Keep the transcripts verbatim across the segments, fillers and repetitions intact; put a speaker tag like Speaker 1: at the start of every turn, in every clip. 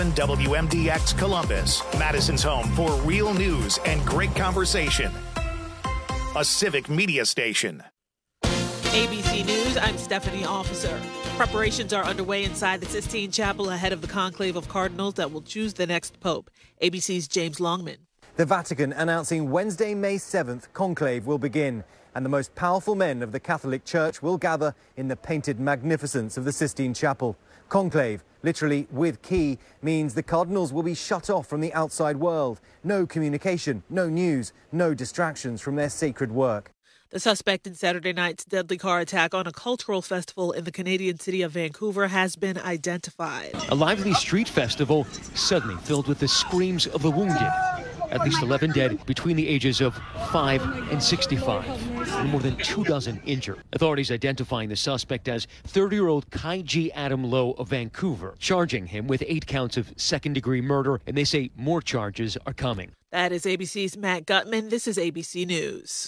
Speaker 1: seven W M D X Columbus, Madison's home for real news and great conversation. A civic media station.
Speaker 2: A B C News, I'm Stephanie Officer. Preparations are underway inside the Sistine Chapel ahead of the conclave of cardinals that will choose the next pope. A B C's James Longman.
Speaker 3: The Vatican announcing Wednesday, May seventh, conclave will begin, and the most powerful men of the Catholic Church will gather in the painted magnificence of the Sistine Chapel. Conclave, literally with key, means the cardinals will be shut off from the outside world. No communication, no news, no distractions from their sacred work.
Speaker 2: The suspect in Saturday night's deadly car attack on a cultural festival in the Canadian city of Vancouver has been identified.
Speaker 4: A lively street festival suddenly filled with the screams of the wounded. At least eleven dead between the ages of five and sixty-five, and more than two dozen injured. Authorities identifying the suspect as thirty-year-old Kaiji Adam Lowe of Vancouver, charging him with eight counts of second-degree murder, and they say more charges are coming.
Speaker 2: That is A B C's Matt Gutman. This is A B C News.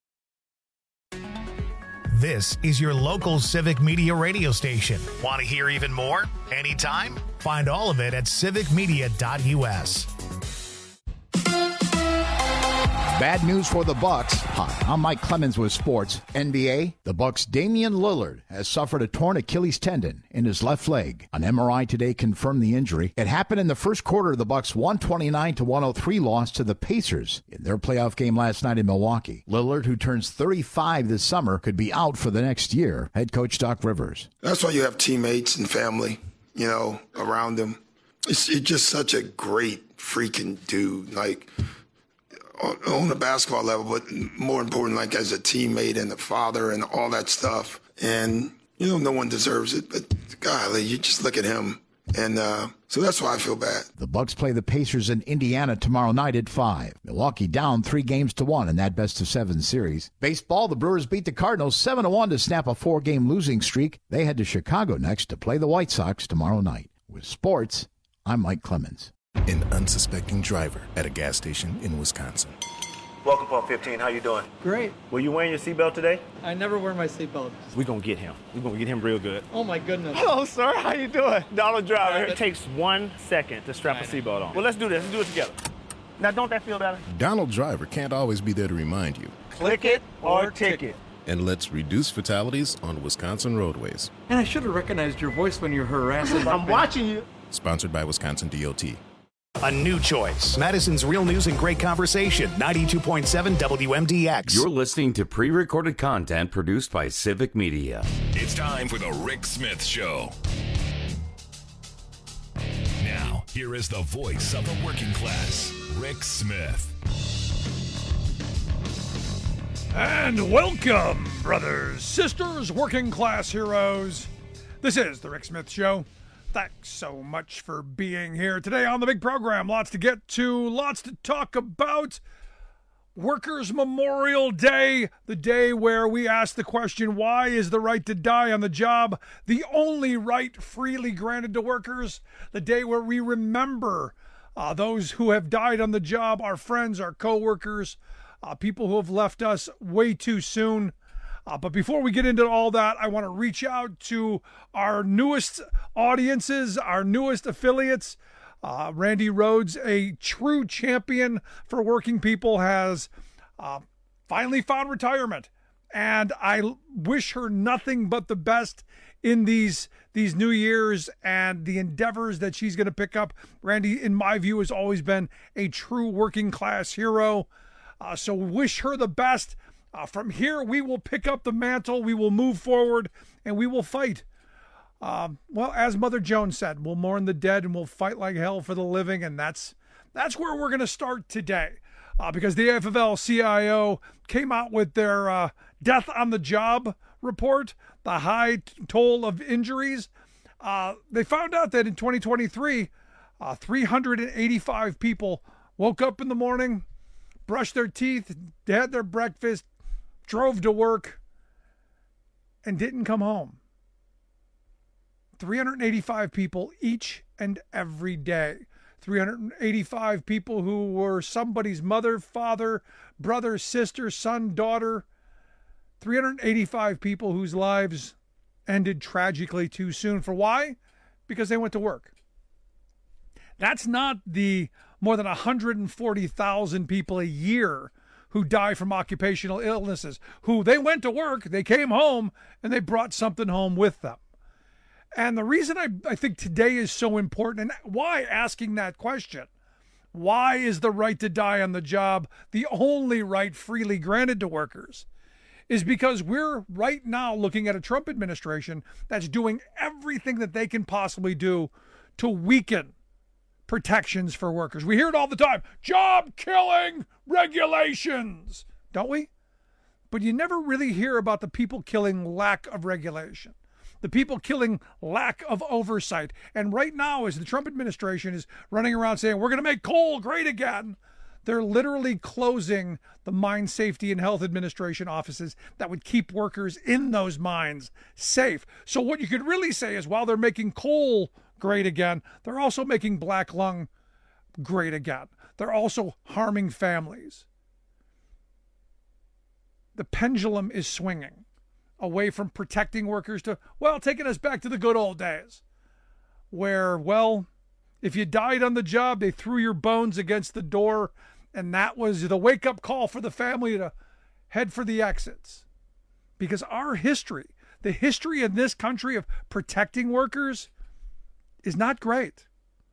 Speaker 1: This is your local civic media radio station. Want to hear even more? Anytime? Find all of it at civic media dot U S.
Speaker 5: Bad news for the Bucks. Hi, I'm Mike Clemens with sports. N B A, the Bucks' Damian Lillard has suffered a torn Achilles tendon in his left leg. An M R I today confirmed the injury. It happened in the first quarter of the Bucks' one twenty-nine to one oh three loss to the Pacers in their playoff game last night in Milwaukee. Lillard, who turns thirty-five this summer, could be out for the next year. Head coach Doc Rivers.
Speaker 6: That's why you have teammates and family, you know, around him. It's, it's just such a great freaking dude. Like, on a basketball level, but more important, like as a teammate and a father and all that stuff. And, you know, no one deserves it, but golly, you just look at him. And uh, so that's why I feel bad.
Speaker 5: The Bucks play the Pacers in Indiana tomorrow night at five. Milwaukee down three games to one in that best-of-seven series. Baseball, the Brewers beat the Cardinals seven to one to snap a four-game losing streak. They head to Chicago next to play the White Sox tomorrow night. With sports, I'm Mike Clemens.
Speaker 7: An unsuspecting driver at a gas station in Wisconsin.
Speaker 8: Welcome, Pump fifteen. How you doing?
Speaker 9: Great.
Speaker 8: Were you wearing your seatbelt today?
Speaker 9: I never wear my seatbelt.
Speaker 8: We're going to get him. We're going to get him real good.
Speaker 9: Oh, my goodness.
Speaker 8: Hello, sir. How you doing? Donald Driver.
Speaker 9: Right,
Speaker 8: it takes one second to strap a seatbelt on. Well, let's do this. Let's do it together. Now, don't that feel better?
Speaker 7: Donald Driver can't always be there to remind you.
Speaker 8: Click it or ticket.
Speaker 7: And let's reduce fatalities on Wisconsin roadways.
Speaker 9: And I should have recognized your voice when you're harassing.
Speaker 8: I'm watching you.
Speaker 7: Sponsored by Wisconsin D O T.
Speaker 1: A new choice. Madison's real news and great conversation. ninety-two point seven W M D X.
Speaker 10: You're listening to pre-recorded content produced by Civic Media.
Speaker 11: It's time for the Rick Smith Show. Now, here is the voice of the working class, Rick Smith.
Speaker 12: And welcome, brothers, sisters, working class heroes. This is the Rick Smith Show. Thanks so much for being here today on the big program. Lots to get to, lots to talk about. Workers' Memorial Day, the day where we ask the question, why is the right to die on the job the only right freely granted to workers? The day where we remember uh, those who have died on the job, our friends, our co-workers, uh, people who have left us way too soon. Uh, but before we get into all that, I want to reach out to our newest audiences, our newest affiliates. Uh, Randy Rhodes, a true champion for working people, has uh, finally found retirement. And I wish her nothing but the best in these these new years and the endeavors that she's going to pick up. Randy, in my view, has always been a true working class hero. Uh, so wish her the best. Uh, from here, we will pick up the mantle, we will move forward, and we will fight. Um, well, as Mother Jones said, we'll mourn the dead and we'll fight like hell for the living, and that's that's where we're going to start today. Uh, because the A F L C I O came out with their uh, death on the job report, the high t- toll of injuries. Uh, they found out that in twenty twenty-three, uh, three hundred eighty-five people woke up in the morning, brushed their teeth, had their breakfast, drove to work, and didn't come home. three hundred eighty-five people each and every day. three hundred eighty-five people who were somebody's mother, father, brother, sister, son, daughter. three hundred eighty-five people whose lives ended tragically too soon. For why? Because they went to work. That's not the more than one hundred forty thousand people a year who die from occupational illnesses, who they went to work, they came home, and they brought something home with them. And the reason I, I think today is so important, and why asking that question, why is the right to die on the job the only right freely granted to workers, is because we're right now looking at a Trump administration that's doing everything that they can possibly do to weaken protections for workers. We hear it all the time, job-killing regulations, don't we? But you never really hear about the people killing lack of regulation, the people killing lack of oversight. And right now, as the Trump administration is running around saying, we're going to make coal great again, they're literally closing the Mine Safety and Health Administration offices that would keep workers in those mines safe. So what you could really say is, while they're making coal great again, they're also making black lung great again. They're also harming families. The pendulum is swinging away from protecting workers to, well, taking us back to the good old days where, well, if you died on the job, they threw your bones against the door, and that was the wake-up call for the family to head for the exits. Because our history, the history in this country of protecting workers, is not great.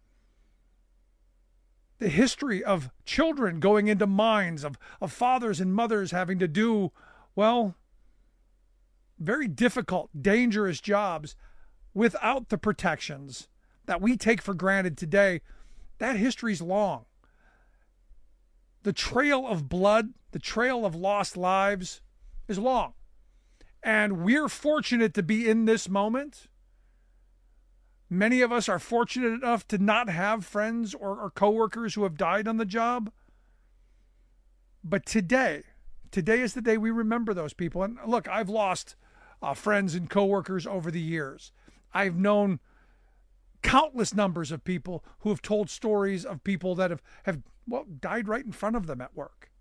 Speaker 12: The history of children going into mines, of, of fathers and mothers having to do, well, very difficult, dangerous jobs without the protections that we take for granted today, that history's long. The trail of blood, the trail of lost lives is long. And we're fortunate to be in this moment. Many of us are fortunate enough to not have friends or, or coworkers who have died on the job. But today, today is the day we remember those people. And look, I've lost uh, friends and coworkers over the years. I've known countless numbers of people who have told stories of people that have, have well, died right in front of them at work.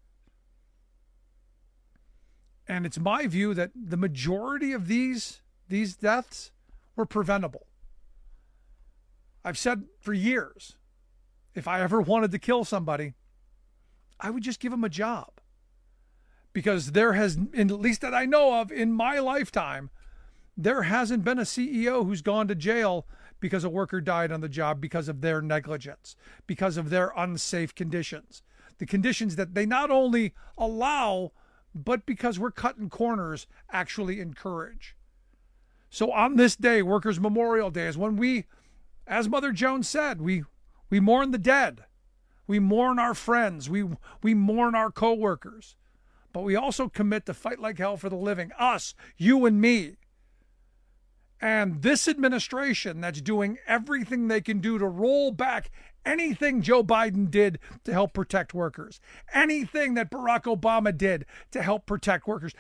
Speaker 12: And it's my view that the majority of these, these deaths were preventable. I've said for years, if I ever wanted to kill somebody, I would just give them a job. Because there has, at least that I know of in my lifetime, there hasn't been a C E O who's gone to jail because a worker died on the job because of their negligence, because of their unsafe conditions. The conditions that they not only allow, but because we're cutting corners, actually encourage. So on this day, Workers' Memorial Day, is when we, as Mother Jones said, we we mourn the dead. We mourn our friends. We we mourn our co-workers. But we also commit to fight like hell for the living. Us, you and me. And this administration that's doing everything they can do to roll back anything Joe Biden did to help protect workers. Anything that Barack Obama did to help protect workers.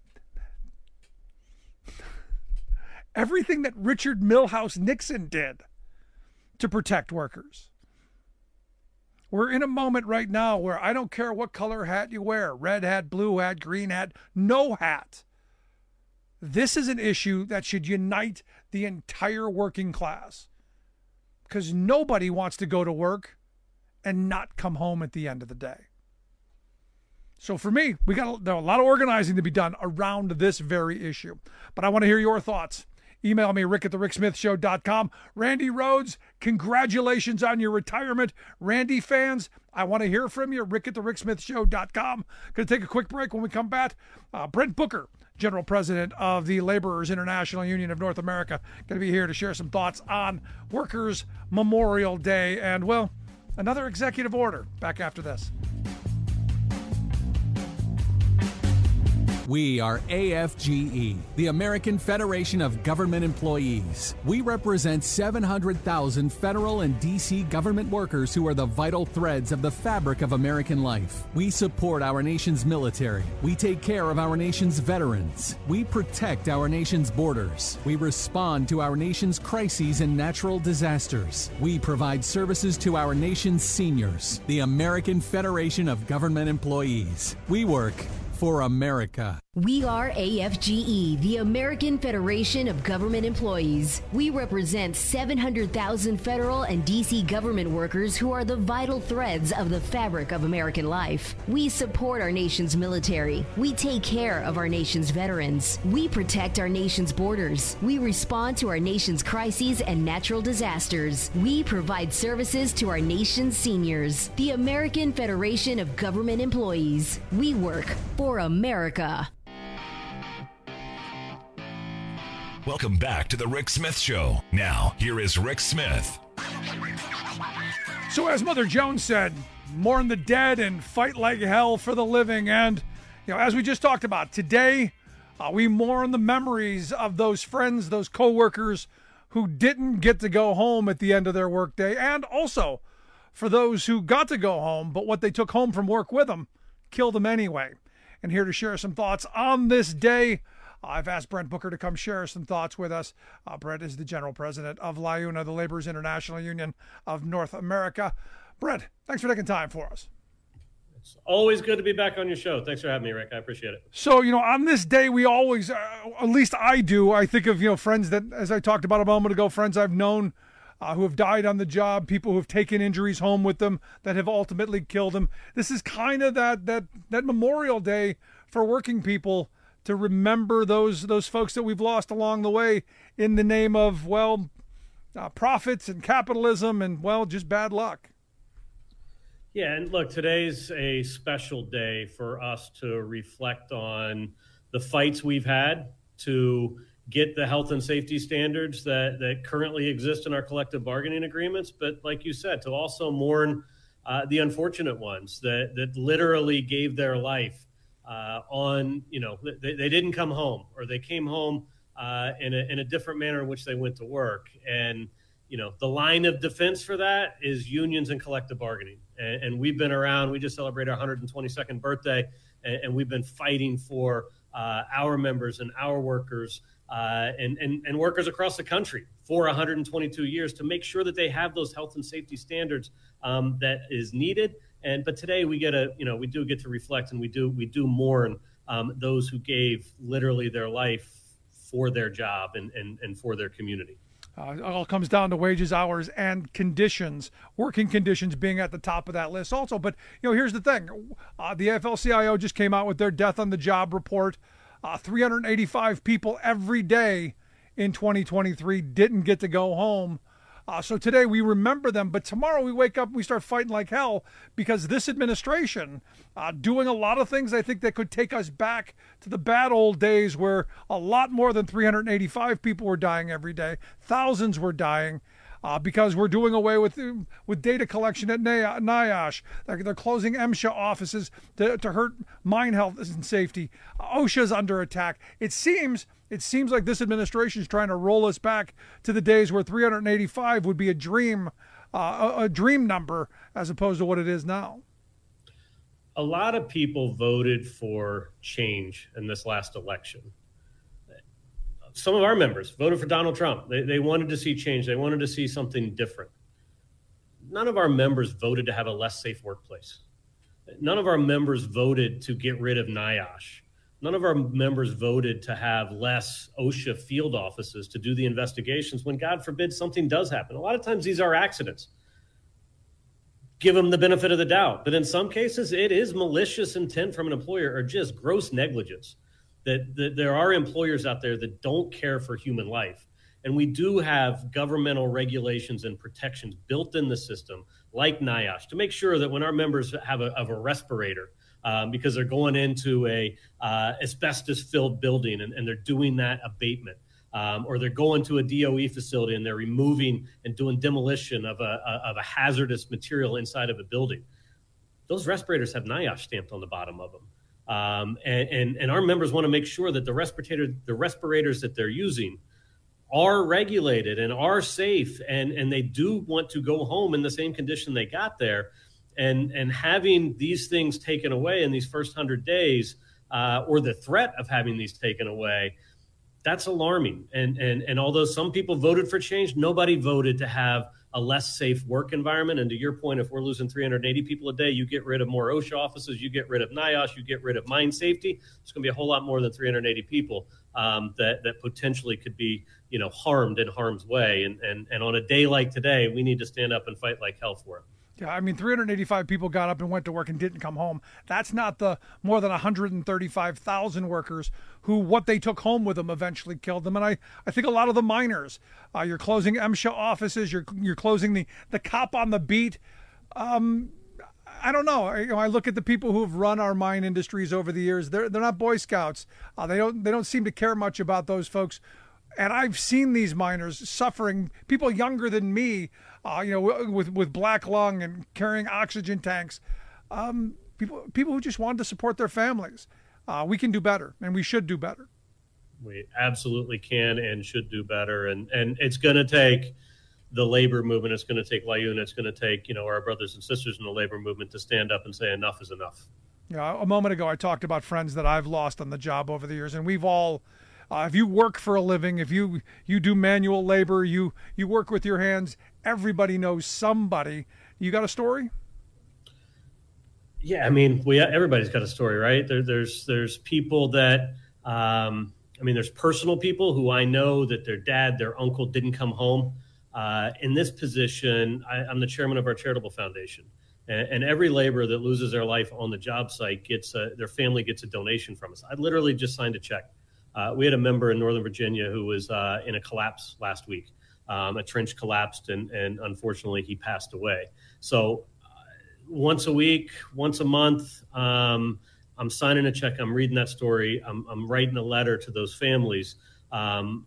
Speaker 12: Everything that Richard Milhous Nixon did to protect workers. We're in a moment right now where I don't care what color hat you wear, red hat, blue hat, green hat, no hat. This is an issue that should unite the entire working class, because nobody wants to go to work and not come home at the end of the day. So for me, we got a, there are a lot of organizing to be done around this very issue, but I want to hear your thoughts. Email me, rick at the rick smith show dot com. Randy Rhodes, congratulations on your retirement. Randy fans, I want to hear from you, rick at the rick smith show dot com. Going to take a quick break. When we come back, uh, Brent Booker, General President of the Laborers International Union of North America, going to be here to share some thoughts on Workers' Memorial Day and, well, another executive order. Back after this.
Speaker 13: We are A F G E, the American Federation of Government Employees. We represent seven hundred thousand federal and D C government workers who are the vital threads of the fabric of American life. We support our nation's military. We take care of our nation's veterans. We protect our nation's borders. We respond to our nation's crises and natural disasters. We provide services to our nation's seniors. The American Federation of Government Employees. We work for America.
Speaker 14: We are A F G E, the American Federation of Government Employees. We represent seven hundred thousand federal and D C government workers who are the vital threads of the fabric of American life. We support our nation's military. We take care of our nation's veterans. We protect our nation's borders. We respond to our nation's crises and natural disasters. We provide services to our nation's seniors. The American Federation of Government Employees. We work for America.
Speaker 11: Welcome back to the Rick Smith Show. Now, here is Rick Smith.
Speaker 12: So as Mother Jones said, mourn the dead and fight like hell for the living. And, you know, as we just talked about, today uh, we mourn the memories of those friends, those co-workers who didn't get to go home at the end of their workday, and also for those who got to go home, but what they took home from work with them killed them anyway. And here to share some thoughts on this day, I've asked Brent Booker to come share some thoughts with us. Uh, Brent is the general president of L I U N A, the Laborers International Union of North America. Brent, thanks for taking time for us.
Speaker 15: It's always good to be back on your show. Thanks for having me, Rick. I appreciate it.
Speaker 12: So, you know, on this day, we always, uh, at least I do, I think of, you know, friends that, as I talked about a moment ago, friends I've known uh, who have died on the job, people who have taken injuries home with them that have ultimately killed them. This is kind of that that that Memorial Day for working people, to remember those those folks that we've lost along the way in the name of, well, uh, profits and capitalism and, well, just bad luck.
Speaker 15: Yeah, and look, today's a special day for us to reflect on the fights we've had to get the health and safety standards that, that currently exist in our collective bargaining agreements. But like you said, to also mourn uh, the unfortunate ones that, that literally gave their life Uh, on, you know, they, they didn't come home, or they came home uh, in, a, in a different manner in which they went to work. And, you know, the line of defense for that is unions and collective bargaining. And, and we've been around. We just celebrated our one hundred twenty-second birthday, and, and we've been fighting for uh, our members and our workers uh, and, and, and workers across the country for one hundred twenty-two years to make sure that they have those health and safety standards um, that is needed. And but today we get a, you know, we do get to reflect, and we do we do mourn um, those who gave literally their life for their job and and, and for their community.
Speaker 12: Uh, it all comes down to wages, hours, and conditions, working conditions being at the top of that list also. But, you know, here's the thing. Uh, the A F L C I O just came out with their death on the job report. Uh, three hundred eighty-five people every day in twenty twenty-three didn't get to go home. Uh, so today we remember them, but tomorrow we wake up and we start fighting like hell because this administration uh, doing a lot of things I think that could take us back to the bad old days where a lot more than three hundred eighty-five people were dying every day. Thousands were dying uh, because we're doing away with with data collection at NIOSH. They're, they're closing MSHA offices to, to hurt mine health and safety. OSHA's under attack. It seems... It seems like this administration is trying to roll us back to the days where three hundred eighty-five would be a dream, uh, a, a dream number, as opposed to what it is now.
Speaker 15: A lot of people voted for change in this last election. Some of our members voted for Donald Trump. They, they wanted to see change. They wanted to see something different. None of our members voted to have a less safe workplace. None of our members voted to get rid of NIOSH. None of our members voted to have less OSHA field offices to do the investigations when, God forbid, something does happen. A lot of times these are accidents. Give them the benefit of the doubt. But in some cases, it is malicious intent from an employer or just gross negligence. That, that there are employers out there that don't care for human life. And we do have governmental regulations and protections built in the system, like NIOSH, to make sure that when our members have a, have a respirator, Um, because they're going into a uh, asbestos-filled building and, and they're doing that abatement, um, or they're going to a D O E facility and they're removing and doing demolition of a, a of a hazardous material inside of a building. Those respirators have NIOSH stamped on the bottom of them, um, and, and and our members want to make sure that the respirator the respirators that they're using are regulated and are safe, and and they do want to go home in the same condition they got there. And and having these things taken away in these first hundred days, uh, or the threat of having these taken away, that's alarming. And and and although some people voted for change, nobody voted to have a less safe work environment. And to your point, if we're losing three hundred eighty people a day, you get rid of more OSHA offices, you get rid of NIOSH, you get rid of mine safety. It's going to be a whole lot more than three hundred eighty people um, that that potentially could be, you know, harmed in harm's way. And and and on a day like today, we need to stand up and fight like hell for it.
Speaker 12: Yeah, I mean, three hundred eighty-five people got up and went to work and didn't come home. That's not the more than one hundred thirty-five thousand workers who what they took home with them eventually killed them. And I, I think a lot of the miners, uh, you're closing MSHA offices, you're you're closing the, the cop on the beat. Um, I don't know. I, you know. I look at the people who have run our mine industries over the years. They're they're not Boy Scouts. Uh, they don't they don't seem to care much about those folks. And I've seen these miners suffering, people younger than me, uh, you know, with, with black lung and carrying oxygen tanks, um, people people who just wanted to support their families. Uh, we can do better, and we should do better.
Speaker 15: We absolutely can and should do better. And, and it's going to take the labor movement. It's going to take LIUNA. It's going to take, you know, our brothers and sisters in the labor movement to stand up and say enough is enough.
Speaker 12: Yeah, a moment ago, I talked about friends that I've lost on the job over the years, and we've all... Uh, if you work for a living, if you you do manual labor, you you work with your hands, everybody knows somebody. You got a story?
Speaker 15: Yeah, I mean, we everybody's got a story, right? There, there's there's people that, um, I mean, there's personal people who I know that their dad, their uncle didn't come home. Uh, in this position, I, I'm the chairman of our charitable foundation. And, and every laborer that loses their life on the job site gets a, their family gets a donation from us. I literally just signed a check. Uh, we had a member in Northern Virginia who was uh, in a collapse last week. Um, a trench collapsed, and, and unfortunately, he passed away. So uh, once a week, once a month, um, I'm signing a check. I'm reading that story. I'm, I'm writing a letter to those families. Um,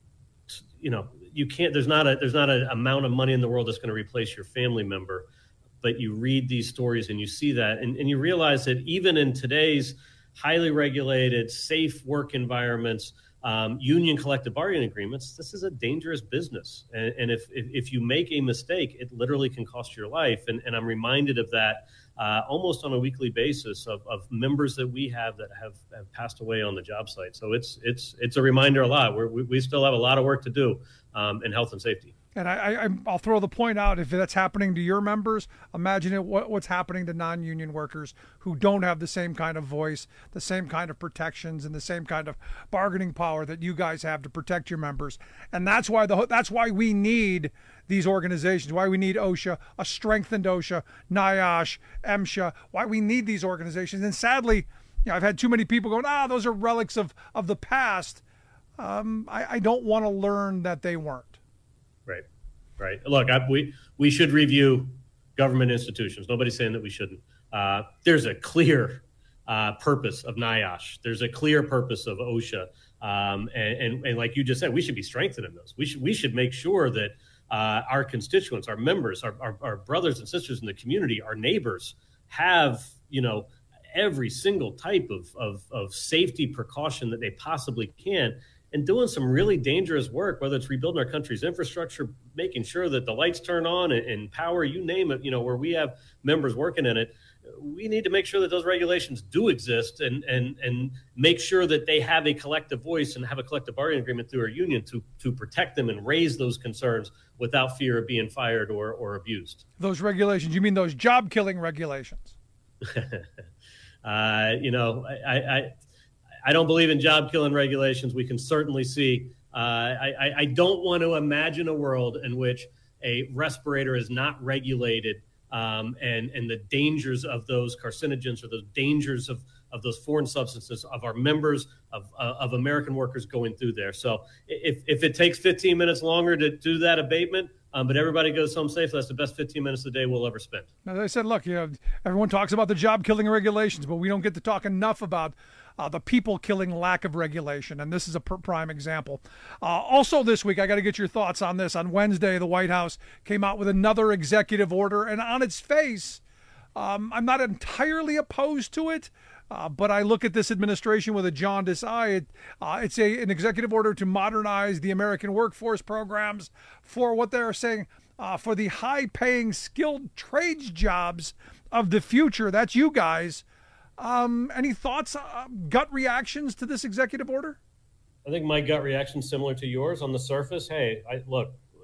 Speaker 15: you know, you can't. There's not a there's not an amount of money in the world that's going to replace your family member. But you read these stories and you see that, and, and you realize that even in today's highly regulated, safe work environments, um, union collective bargaining agreements, this is a dangerous business. And, and if, if if you make a mistake, it literally can cost your life. And, and I'm reminded of that uh, almost on a weekly basis of, of members that we have that have, have passed away on the job site. So it's it's it's a reminder a lot. We're, we we still have a lot of work to do um, in health and safety.
Speaker 12: And I, I, I'll throw the point out, if that's happening to your members, imagine it, what, what's happening to non-union workers who don't have the same kind of voice, the same kind of protections, and the same kind of bargaining power that you guys have to protect your members. And that's why the that's why we need these organizations, why we need OSHA, a strengthened OSHA, NIOSH, MSHA, why we need these organizations. And sadly, you know, I've had too many people going, ah, those are relics of, of the past. Um, I, I don't want to learn that they weren't.
Speaker 15: Right, right. Look, I, we we should review government institutions. Nobody's saying that we shouldn't. Uh, there's a clear uh, purpose of NIOSH. There's a clear purpose of OSHA, um, and, and and like you just said, we should be strengthening those. We should we should make sure that uh, our constituents, our members, our, our our brothers and sisters in the community, our neighbors have, you know, every single type of of, of safety precaution that they possibly can. And doing some really dangerous work, whether it's rebuilding our country's infrastructure, making sure that the lights turn on and, and power, you name it, you know, where we have members working in it, we need to make sure that those regulations do exist and and and make sure that they have a collective voice and have a collective bargaining agreement through our union to to protect them and raise those concerns without fear of being fired or, or abused.
Speaker 12: Those regulations, you mean those job-killing regulations?
Speaker 15: uh, you know, I... I I don't believe in job-killing regulations. We can certainly see. Uh, I, I don't want to imagine a world in which a respirator is not regulated, um, and and the dangers of those carcinogens or the dangers of, of those foreign substances of our members of uh, of American workers going through there. So if if it takes fifteen minutes longer to do that abatement, um, but everybody goes home safe, that's the best fifteen minutes a day we'll ever spend.
Speaker 12: As I said, look, you know, everyone talks about the job-killing regulations, but we don't get to talk enough about Uh, the people-killing lack of regulation, and this is a pr- prime example. Uh, also this week, I got to get your thoughts on this. On Wednesday, the White House came out with another executive order, and on its face, um, I'm not entirely opposed to it, uh, but I look at this administration with a jaundiced eye. It, uh, it's a, an executive order to modernize the American workforce programs for what they're saying, uh, for the high-paying, skilled trades jobs of the future. That's you guys. Um, any thoughts, uh, gut reactions to this executive order?
Speaker 15: I think my gut reaction is similar to yours on the surface. Hey, I, look,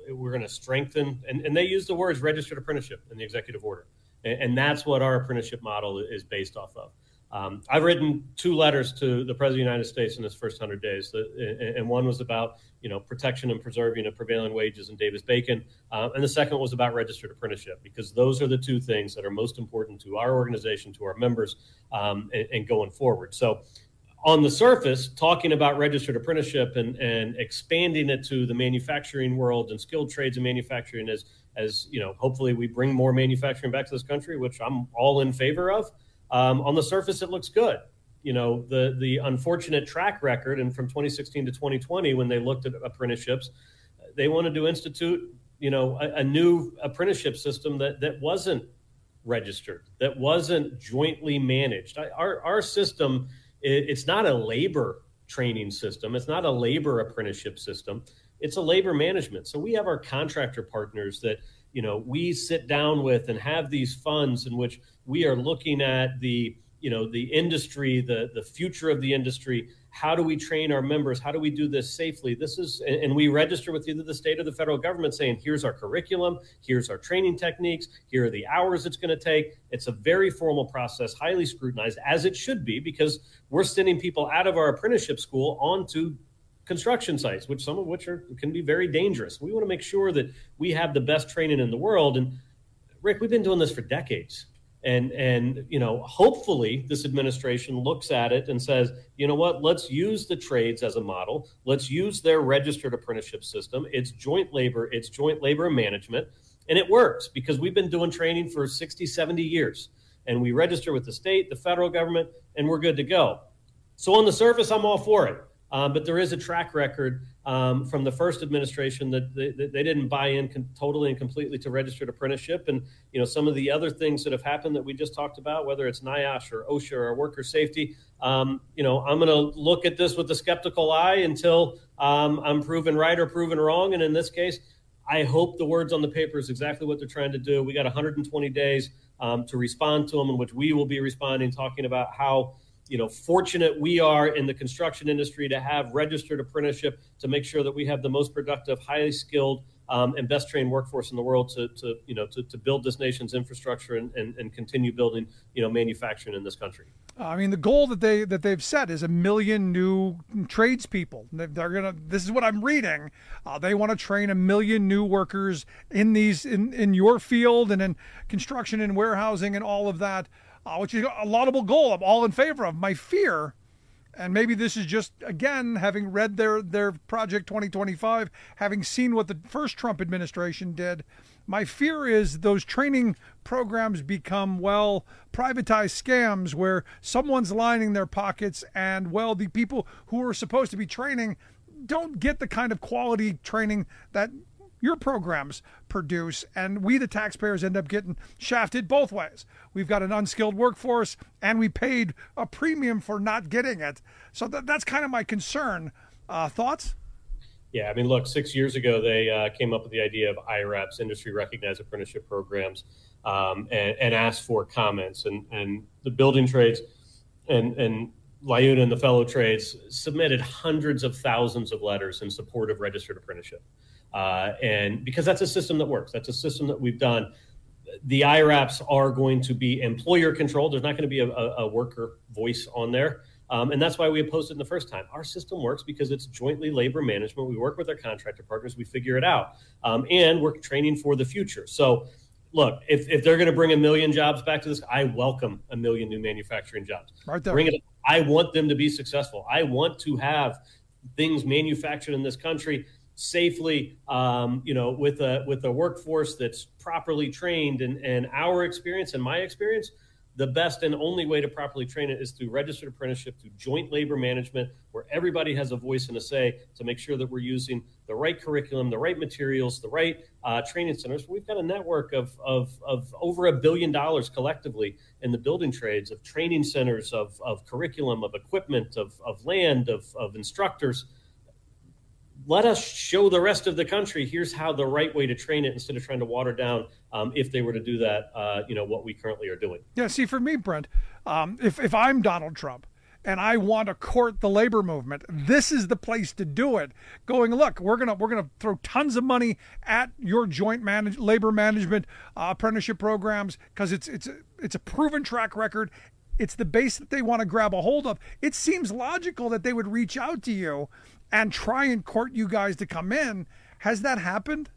Speaker 15: we're going to strengthen, and, and they use the words registered apprenticeship in the executive order. And, and that's what our apprenticeship model is based off of. Um, I've written two letters to the President of the United States in his first one hundred days, and one was about, you know, protection and preserving of prevailing wages in Davis-Bacon, uh, and the second was about registered apprenticeship, because those are the two things that are most important to our organization, to our members, um, and, and going forward. So on the surface, talking about registered apprenticeship and, and expanding it to the manufacturing world and skilled trades and manufacturing as, as, you know, hopefully we bring more manufacturing back to this country, which I'm all in favor of. Um, on the surface, it looks good. You know, the the unfortunate track record, and from twenty sixteen to twenty twenty, when they looked at apprenticeships, they wanted to institute, you know, a, a new apprenticeship system that that wasn't registered, that wasn't jointly managed. I, our our system, it, it's not a labor training system. It's not a labor apprenticeship system. It's a labor management. So we have our contractor partners that, you know, we sit down with and have these funds in which we are looking at the, you know, the industry, the the future of the industry. How do we train our members? How do we do this safely? This is, and we register with either the state or the federal government saying, here's our curriculum, here's our training techniques, here are the hours it's going to take. It's a very formal process, highly scrutinized, as it should be, because we're sending people out of our apprenticeship school onto construction sites, which some of which are can be very dangerous. We want to make sure that we have the best training in the world. And Rick, we've been doing this for decades. And, and you know, hopefully this administration looks at it and says, you know what, let's use the trades as a model. Let's use their registered apprenticeship system. It's joint labor. It's joint labor management. And it works because we've been doing training for sixty, seventy years. And we register with the state, the federal government, and we're good to go. So on the surface, I'm all for it. Um, but there is a track record um, from the first administration that they, that they didn't buy in con- totally and completely to registered apprenticeship. And, you know, some of the other things that have happened that we just talked about, whether it's NIOSH or OSHA or worker safety, um, you know, I'm going to look at this with a skeptical eye until um, I'm proven right or proven wrong. And in this case, I hope the words on the paper is exactly what they're trying to do. We got one hundred twenty days um, to respond to them, in which we will be responding, talking about how, you know, fortunate we are in the construction industry to have registered apprenticeship to make sure that we have the most productive, highly skilled, um, and best trained workforce in the world to, to you know, to, to build this nation's infrastructure and, and, and continue building, you know, manufacturing in this country.
Speaker 12: I mean, the goal that they that they've set is a million new tradespeople. They're gonna. This is what I'm reading. Uh, they want to train a million new workers in these in, in your field and in construction and warehousing and all of that. Uh, which is a laudable goal. I'm all in favor of. My fear, and maybe this is just, again, having read their, their Project twenty twenty-five, having seen what the first Trump administration did, my fear is those training programs become, well, privatized scams where someone's lining their pockets and, well, the people who are supposed to be training don't get the kind of quality training that your programs produce, and we the taxpayers end up getting shafted both ways. We've got an unskilled workforce and we paid a premium for not getting it. So th- that's kind of my concern. Uh, thoughts?
Speaker 15: Yeah, I mean, look, six years ago, they uh, came up with the idea of I RAPs, industry recognized apprenticeship programs, um, and, and asked for comments, and, and the building trades and, and LIUNA and the fellow trades submitted hundreds of thousands of letters in support of registered apprenticeship. Uh, and because that's a system that works, that's a system that we've done. The I RAPs are going to be employer controlled. There's not going to be a, a worker voice on there. Um, and that's why we opposed it in the first time. Our system works because it's jointly labor management. We work with our contractor partners. We figure it out. Um, and we're training for the future. So look, if, if they're going to bring a million jobs back to this, I welcome a million new manufacturing jobs.
Speaker 12: Right there.
Speaker 15: Bring it. I want them to be successful. I want to have things manufactured in this country safely, um, you know, with a with a workforce that's properly trained. And, and our experience and my experience, the best and only way to properly train it is through registered apprenticeship, through joint labor management, where everybody has a voice and a say to make sure that we're using the right curriculum, the right materials, the right uh, training centers. We've got a network of, of, of over a billion dollars collectively in the building trades, of training centers, of, of curriculum, of equipment, of, of land, of, of instructors. Let us show the rest of the country, here's how the right way to train it, instead of trying to water down, um, if they were to do that, uh, you know, what we currently are doing.
Speaker 12: Yeah, see, for me, Brent, um, if, if I'm Donald Trump and I want to court the labor movement, this is the place to do it. Going, look, we're gonna we're gonna throw tons of money at your joint manage, labor management uh, apprenticeship programs because it's it's it's a proven track record. It's the base that they want to grab a hold of. It seems logical that they would reach out to you and try and court you guys to come in. Has that happened?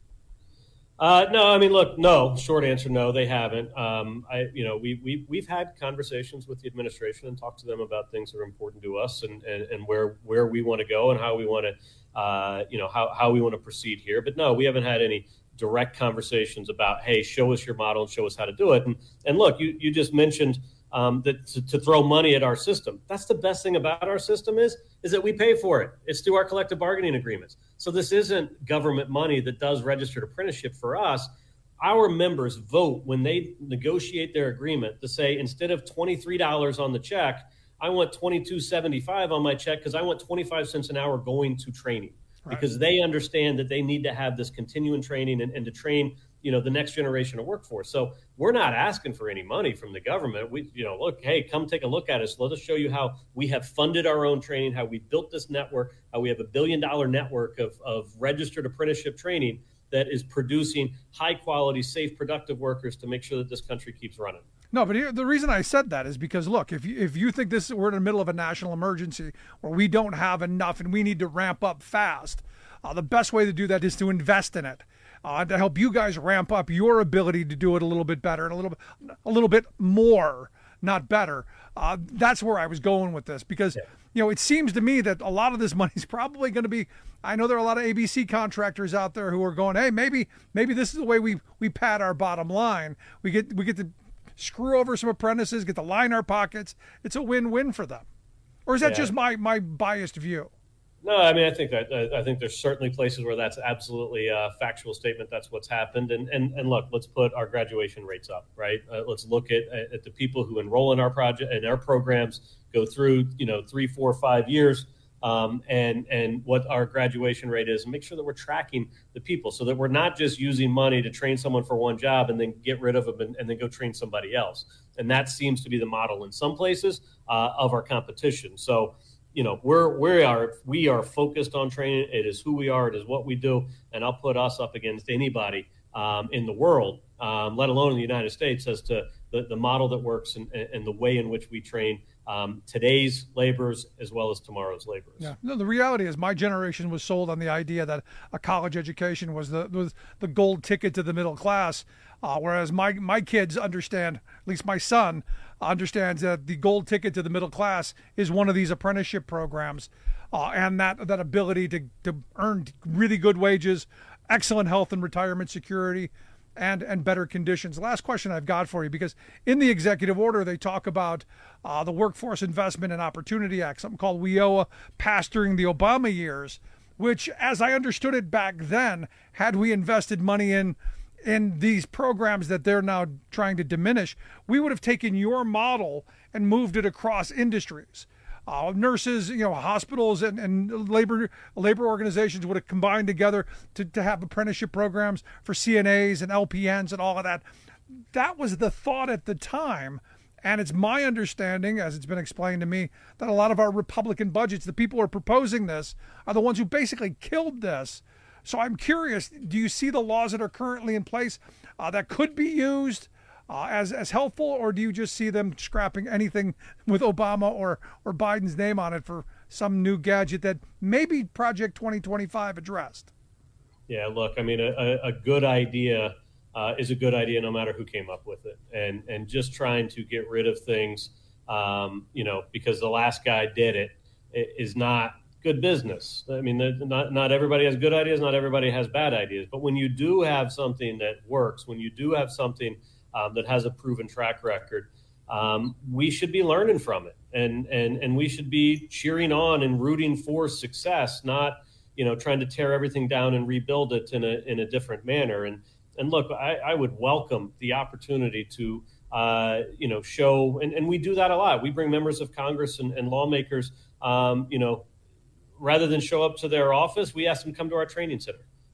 Speaker 15: Uh, no, I mean, look, no. Short answer, no, they haven't. Um, I, you know, we we we've had conversations with the administration and talked to them about things that are important to us and and, and where where we want to go and how we want to, uh, you know, how how we want to proceed here. But no, we haven't had any direct conversations about, hey, show us your model and show us how to do it. And and look, you you just mentioned um, that to, to throw money at our system. That's the best thing about our system is is that we pay for it. It's through our collective bargaining agreements. So this isn't government money that does registered apprenticeship for us. Our members vote when they negotiate their agreement to say, instead of twenty-three dollars on the check, I want twenty-two seventy-five on my check because I want twenty-five cents an hour going to training. Right. Because they understand that they need to have this continuing training and, and to train, you know, the next generation of workforce. So we're not asking for any money from the government. We, you know, look, hey, come take a look at us. Let us show you how we have funded our own training, how we built this network, how we have a billion dollar network of, of registered apprenticeship training that is producing high quality, safe, productive workers to make sure that this country keeps running.
Speaker 12: No, but here, the reason I said that is because, look, if you, if you think this we're in the middle of a national emergency where we don't have enough and we need to ramp up fast, uh, the best way to do that is to invest in it. Uh, to help you guys ramp up your ability to do it a little bit better and a little bit, a little bit more, not better. Uh, that's where I was going with this because, yeah. you know, it seems to me that a lot of this money is probably going to be. I know there are a lot of A B C contractors out there who are going, hey, maybe, maybe this is the way we we pad our bottom line. We get we get to screw over some apprentices, get to line our pockets. It's a win-win for them. Or is that yeah. just my my biased view?
Speaker 15: No, I mean, I think that I think there's certainly places where that's absolutely a factual statement. That's what's happened. And and and look, let's put our graduation rates up, right? Uh, let's look at at the people who enroll in our project and our programs, go through, you know, three, four, five years, um, and and what our graduation rate is, and make sure that we're tracking the people so that we're not just using money to train someone for one job and then get rid of them and, and then go train somebody else. And that seems to be the model in some places uh, of our competition. So. You know, we're we are we are focused on training. It is who we are. It is what we do. And I'll put us up against anybody um, in the world, um, let alone in the United States, as to the, the model that works and, and the way in which we train um, today's laborers as well as tomorrow's laborers.
Speaker 12: Yeah. No, the reality is my generation was sold on the idea that a college education was the was the gold ticket to the middle class, uh, whereas my my kids understand, at least my son, understands that the gold ticket to the middle class is one of these apprenticeship programs, uh, and that that ability to, to earn really good wages, excellent health and retirement security, and and better conditions. Last question I've got for you, because in the executive order they talk about uh, the Workforce Investment and Opportunity Act, something called W I O A, passed during the Obama years, which, as I understood it back then, had we invested money in in these programs that they're now trying to diminish, we would have taken your model and moved it across industries. Uh, nurses, you know, hospitals and, and labor labor organizations would have combined together to, to have apprenticeship programs for C N As and L P Ns and all of that. That was the thought at the time. And it's my understanding, as it's been explained to me, that a lot of our Republican budgets, the people who are proposing this, are the ones who basically killed this. So I'm curious, do you see the laws that are currently in place uh, that could be used uh, as as helpful, or do you just see them scrapping anything with Obama or, or Biden's name on it for some new gadget that maybe Project twenty twenty-five addressed?
Speaker 15: Yeah, look, I mean, a, a good idea uh, is a good idea no matter who came up with it. And, and just trying to get rid of things, um, you know, because the last guy did it, it is not good business. I mean, not not everybody has good ideas, not everybody has bad ideas. But when you do have something that works, when you do have something um, that has a proven track record, um, we should be learning from it, and and and we should be cheering on and rooting for success, not you know trying to tear everything down and rebuild it in a in a different manner. And and look, I, I would welcome the opportunity to uh, you know show, and, and we do that a lot. We bring members of Congress and, and lawmakers, um, you know. Rather than show up to their office, we ask them to come to our training center.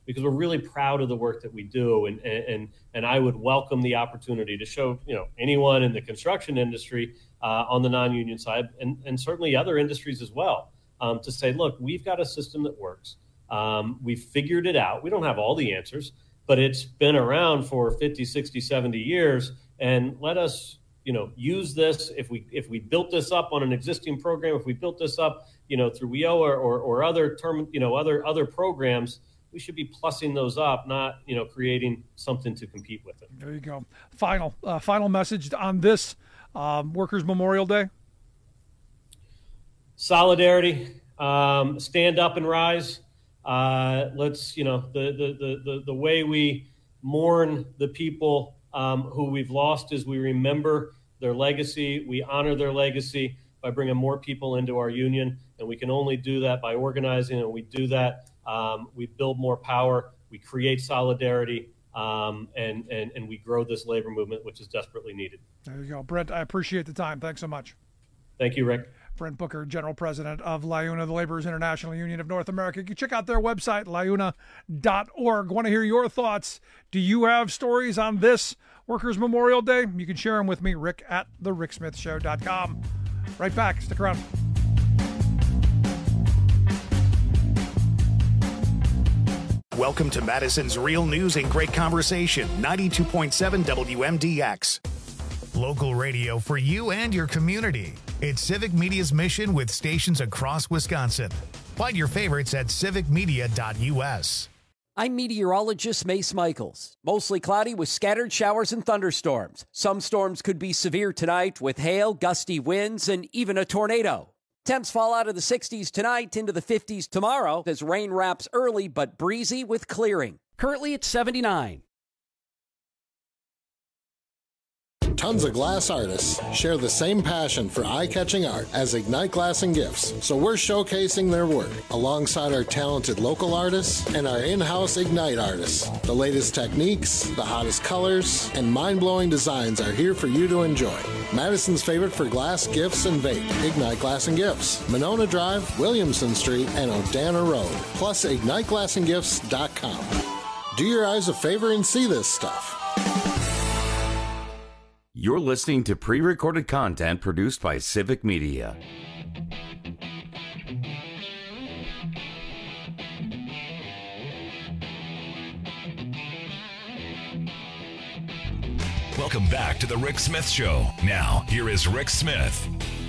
Speaker 15: because we're really proud of the work that we do. And, and, and I would welcome the opportunity to show, you know, anyone in the construction industry uh, on the non-union side, and, and certainly other industries as well, um, to say, look, we've got a system that works. Um, we've figured it out. We don't have all the answers, but it's been around for fifty, sixty, seventy years. And let us, you know, use this. If we if we built this up on an existing program, if we built this up, you know, through W I O A or, or other term, you know, other other programs, we should be plussing those up, not, you know, creating something to compete with it.
Speaker 12: There you go. Final uh, final message on this um, Workers' Memorial Day.
Speaker 15: Solidarity. Um, stand up and rise. Uh, let's, you know, the, the, the, the, the way we mourn the people um, who we've lost is we remember their legacy. We honor their legacy by bringing more people into our union. And we can only do that by organizing. And we do that. Um, we build more power. We create solidarity. Um, and, and, and we grow this labor movement, which is desperately needed.
Speaker 12: There you go. Brent, I appreciate the time. Thanks so much.
Speaker 15: Thank you, Rick.
Speaker 12: Brent Booker, General President of LIUNA, the Laborers International Union of North America. You can check out their website, liuna dot org. Want to hear your thoughts? Do you have stories on this Workers' Memorial Day? You can share them with me, Rick at the rick smith show dot com. Right back. Stick around.
Speaker 1: Welcome to Madison's Real News and Great Conversation, ninety-two point seven W M D X. Local radio for you and your community. It's Civic Media's mission with stations across Wisconsin. Find your favorites at civic media dot U S.
Speaker 16: I'm meteorologist Mace Michaels. Mostly cloudy with scattered showers and thunderstorms. Some storms could be severe tonight with hail, gusty winds, and even a tornado. Temps fall out of the sixties tonight into the fifties tomorrow as rain wraps early but breezy with clearing. Currently it's seventy-nine.
Speaker 17: Tons of glass artists share the same passion for eye-catching art as Ignite Glass and Gifts, so we're showcasing their work alongside our talented local artists and our in-house Ignite artists. The latest techniques, the hottest colors, and mind-blowing designs are here for you to enjoy. Madison's favorite for glass, gifts, and vape, Ignite Glass and Gifts, Monona Drive, Williamson Street, and Odana Road, plus ignite glass and gifts dot com. Do your eyes a favor and see this stuff.
Speaker 10: You're listening to pre-recorded content produced by Civic Media.
Speaker 11: Welcome back to the Rick Smith Show. Now, here is Rick Smith.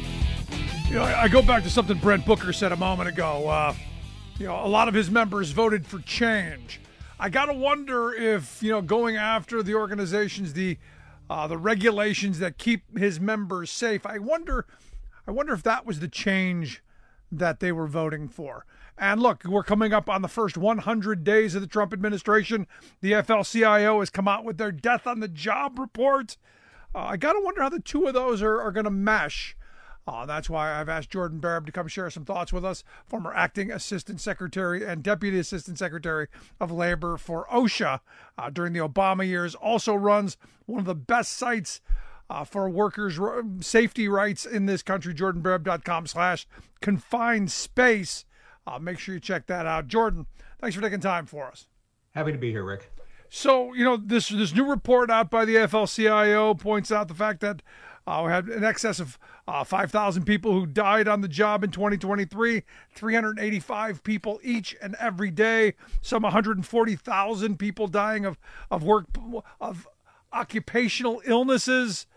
Speaker 12: You know, I go back to something Brent Booker said a moment ago. Uh, you know, a lot of his members voted for change. I got to wonder if, you know, going after the organizations, the Uh, the regulations that keep his members safe. I wonder, I wonder if that was the change that they were voting for. And look, we're coming up on the first one hundred days of the Trump administration. The F L C I O has come out with their death on the job report. Uh, I got to wonder how the two of those are, are going to mesh. Uh, that's why I've asked Jordan Barab to come share some thoughts with us, former acting assistant secretary and deputy assistant secretary of labor for OSHA uh, during the Obama years. Also runs one of the best sites uh, for workers' safety rights in this country, jordan barab dot com slash confined space. Uh, make sure you check that out. Jordan, thanks for taking time for us.
Speaker 18: Happy to be here, Rick.
Speaker 12: So, you know, this this new report out by the F L C I O points out the fact that uh, we had in excess of uh, five thousand people who died on the job in twenty twenty-three, three hundred eighty-five people each and every day, some one hundred forty thousand people dying of, of work, of occupational illnesses.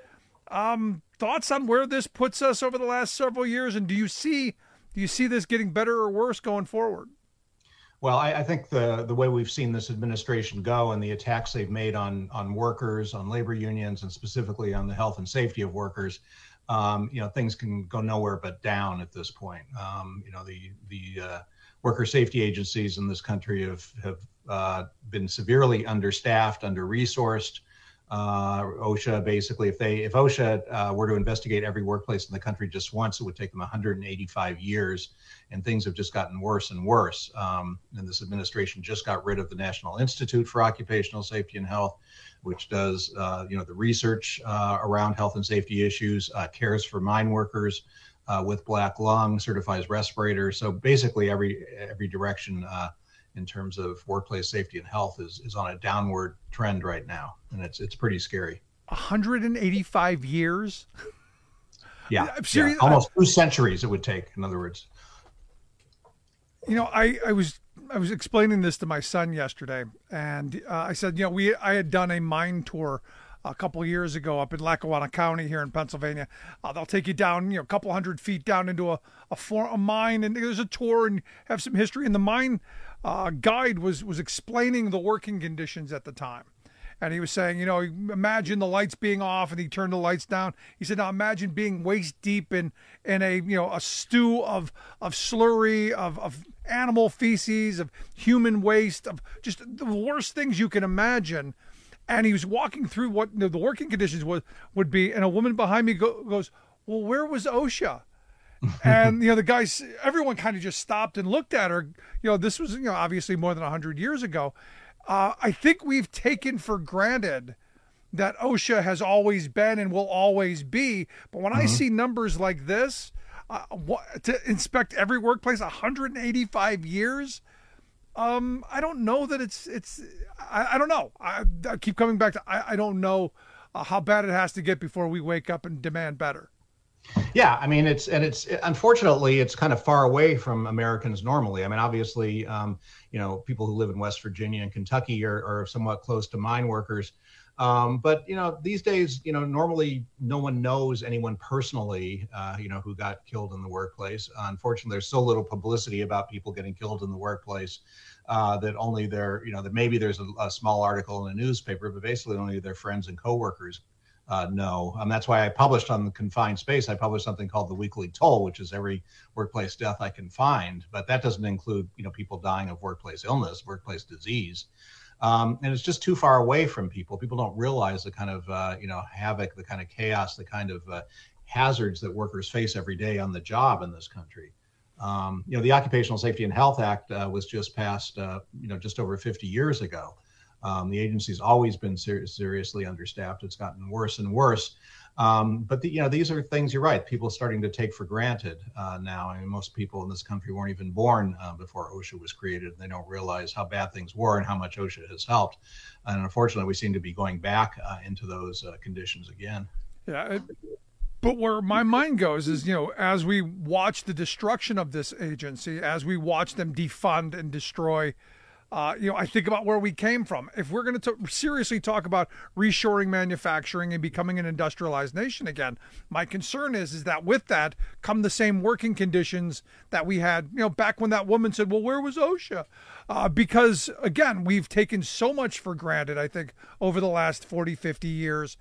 Speaker 12: Um, thoughts on where this puts us over the last several years, and do you see do you see this getting better or worse going forward?
Speaker 18: Well, I, I think the the way we've seen this administration go and the attacks they've made on on workers, on labor unions, and specifically on the health and safety of workers, um, you know, things can go nowhere but down at this point. Um, you know, the the uh, worker safety agencies in this country have have uh, been severely understaffed, under-resourced. Uh, OSHA basically, if they if OSHA uh, were to investigate every workplace in the country just once, it would take them one hundred eighty-five years, and things have just gotten worse and worse. Um, and this administration just got rid of the National Institute for Occupational Safety and Health, which does uh, you know the research uh, around health and safety issues, uh, cares for mine workers uh, with black lung, certifies respirators. So basically, every every direction uh, in terms of workplace safety and health is is on a downward trend right now, and it's it's pretty scary.
Speaker 12: one hundred eighty-five years.
Speaker 18: Yeah,
Speaker 12: I'm serious.
Speaker 18: Yeah, almost two centuries it would take. In other words,
Speaker 12: you know, I, I was I was explaining this to my son yesterday, and uh, I said, you know, we I had done a mine tour a couple of years ago up in Lackawanna County here in Pennsylvania. Uh, they'll take you down, you know, a couple hundred feet down into a a, for, a mine, and there's a tour and have some history. And the mine uh, guide was was explaining the working conditions at the time. And he was saying, you know, imagine the lights being off, and he turned the lights down. He said, now imagine being waist deep in in a, you know, a stew of of slurry, of, of animal feces, of human waste, of just the worst things you can imagine. And he was walking through what you know, the working conditions was would be, and a woman behind me go, goes, well, where was OSHA? And, you know, the guys, everyone kind of just stopped and looked at her. You know, this was, you know, obviously more than one hundred years ago. Uh, I think we've taken for granted that OSHA has always been and will always be. But when mm-hmm. I see numbers like this, uh, what, to inspect every workplace, one hundred eighty-five years, um, I don't know that it's, it's I, I don't know. I, I keep coming back to, I, I don't know uh, how bad it has to get before we wake up and demand better.
Speaker 18: Yeah, I mean, it's and it's unfortunately it's kind of far away from Americans normally. I mean, obviously, um, you know, people who live in West Virginia and Kentucky are, are somewhat close to mine workers. Um, but, you know, these days, you know, normally no one knows anyone personally, uh, you know, who got killed in the workplace. Uh, unfortunately, there's so little publicity about people getting killed in the workplace uh, that only their, you know, that maybe there's a, a small article in a newspaper, but basically only their friends and coworkers Uh, no, um, that's why I published on the confined space. I published something called the Weekly Toll, which is every workplace death I can find. But that doesn't include, you know, people dying of workplace illness, workplace disease. Um, and it's just too far away from people. People don't realize the kind of, uh, you know, havoc, the kind of chaos, the kind of uh, hazards that workers face every day on the job in this country. Um, you know, the Occupational Safety and Health Act uh, was just passed, uh, you know, just over fifty years ago. Um, the agency's always been ser- seriously understaffed. It's gotten worse and worse. Um, but, the, you know, these are things, you're right, people are starting to take for granted uh, now. I mean, most people in this country weren't even born uh, before OSHA was created. They don't realize how bad things were and how much OSHA has helped. And unfortunately, we seem to be going back uh, into those uh, conditions again.
Speaker 12: Yeah. It, but where my mind goes is, you know, as we watch the destruction of this agency, as we watch them defund and destroy, Uh, you know, I think about where we came from. If we're going to seriously talk about reshoring manufacturing and becoming an industrialized nation again, my concern is, is that with that come the same working conditions that we had, you know, back when that woman said, well, where was OSHA? Uh, because, again, we've taken so much for granted, I think, over the last forty, fifty years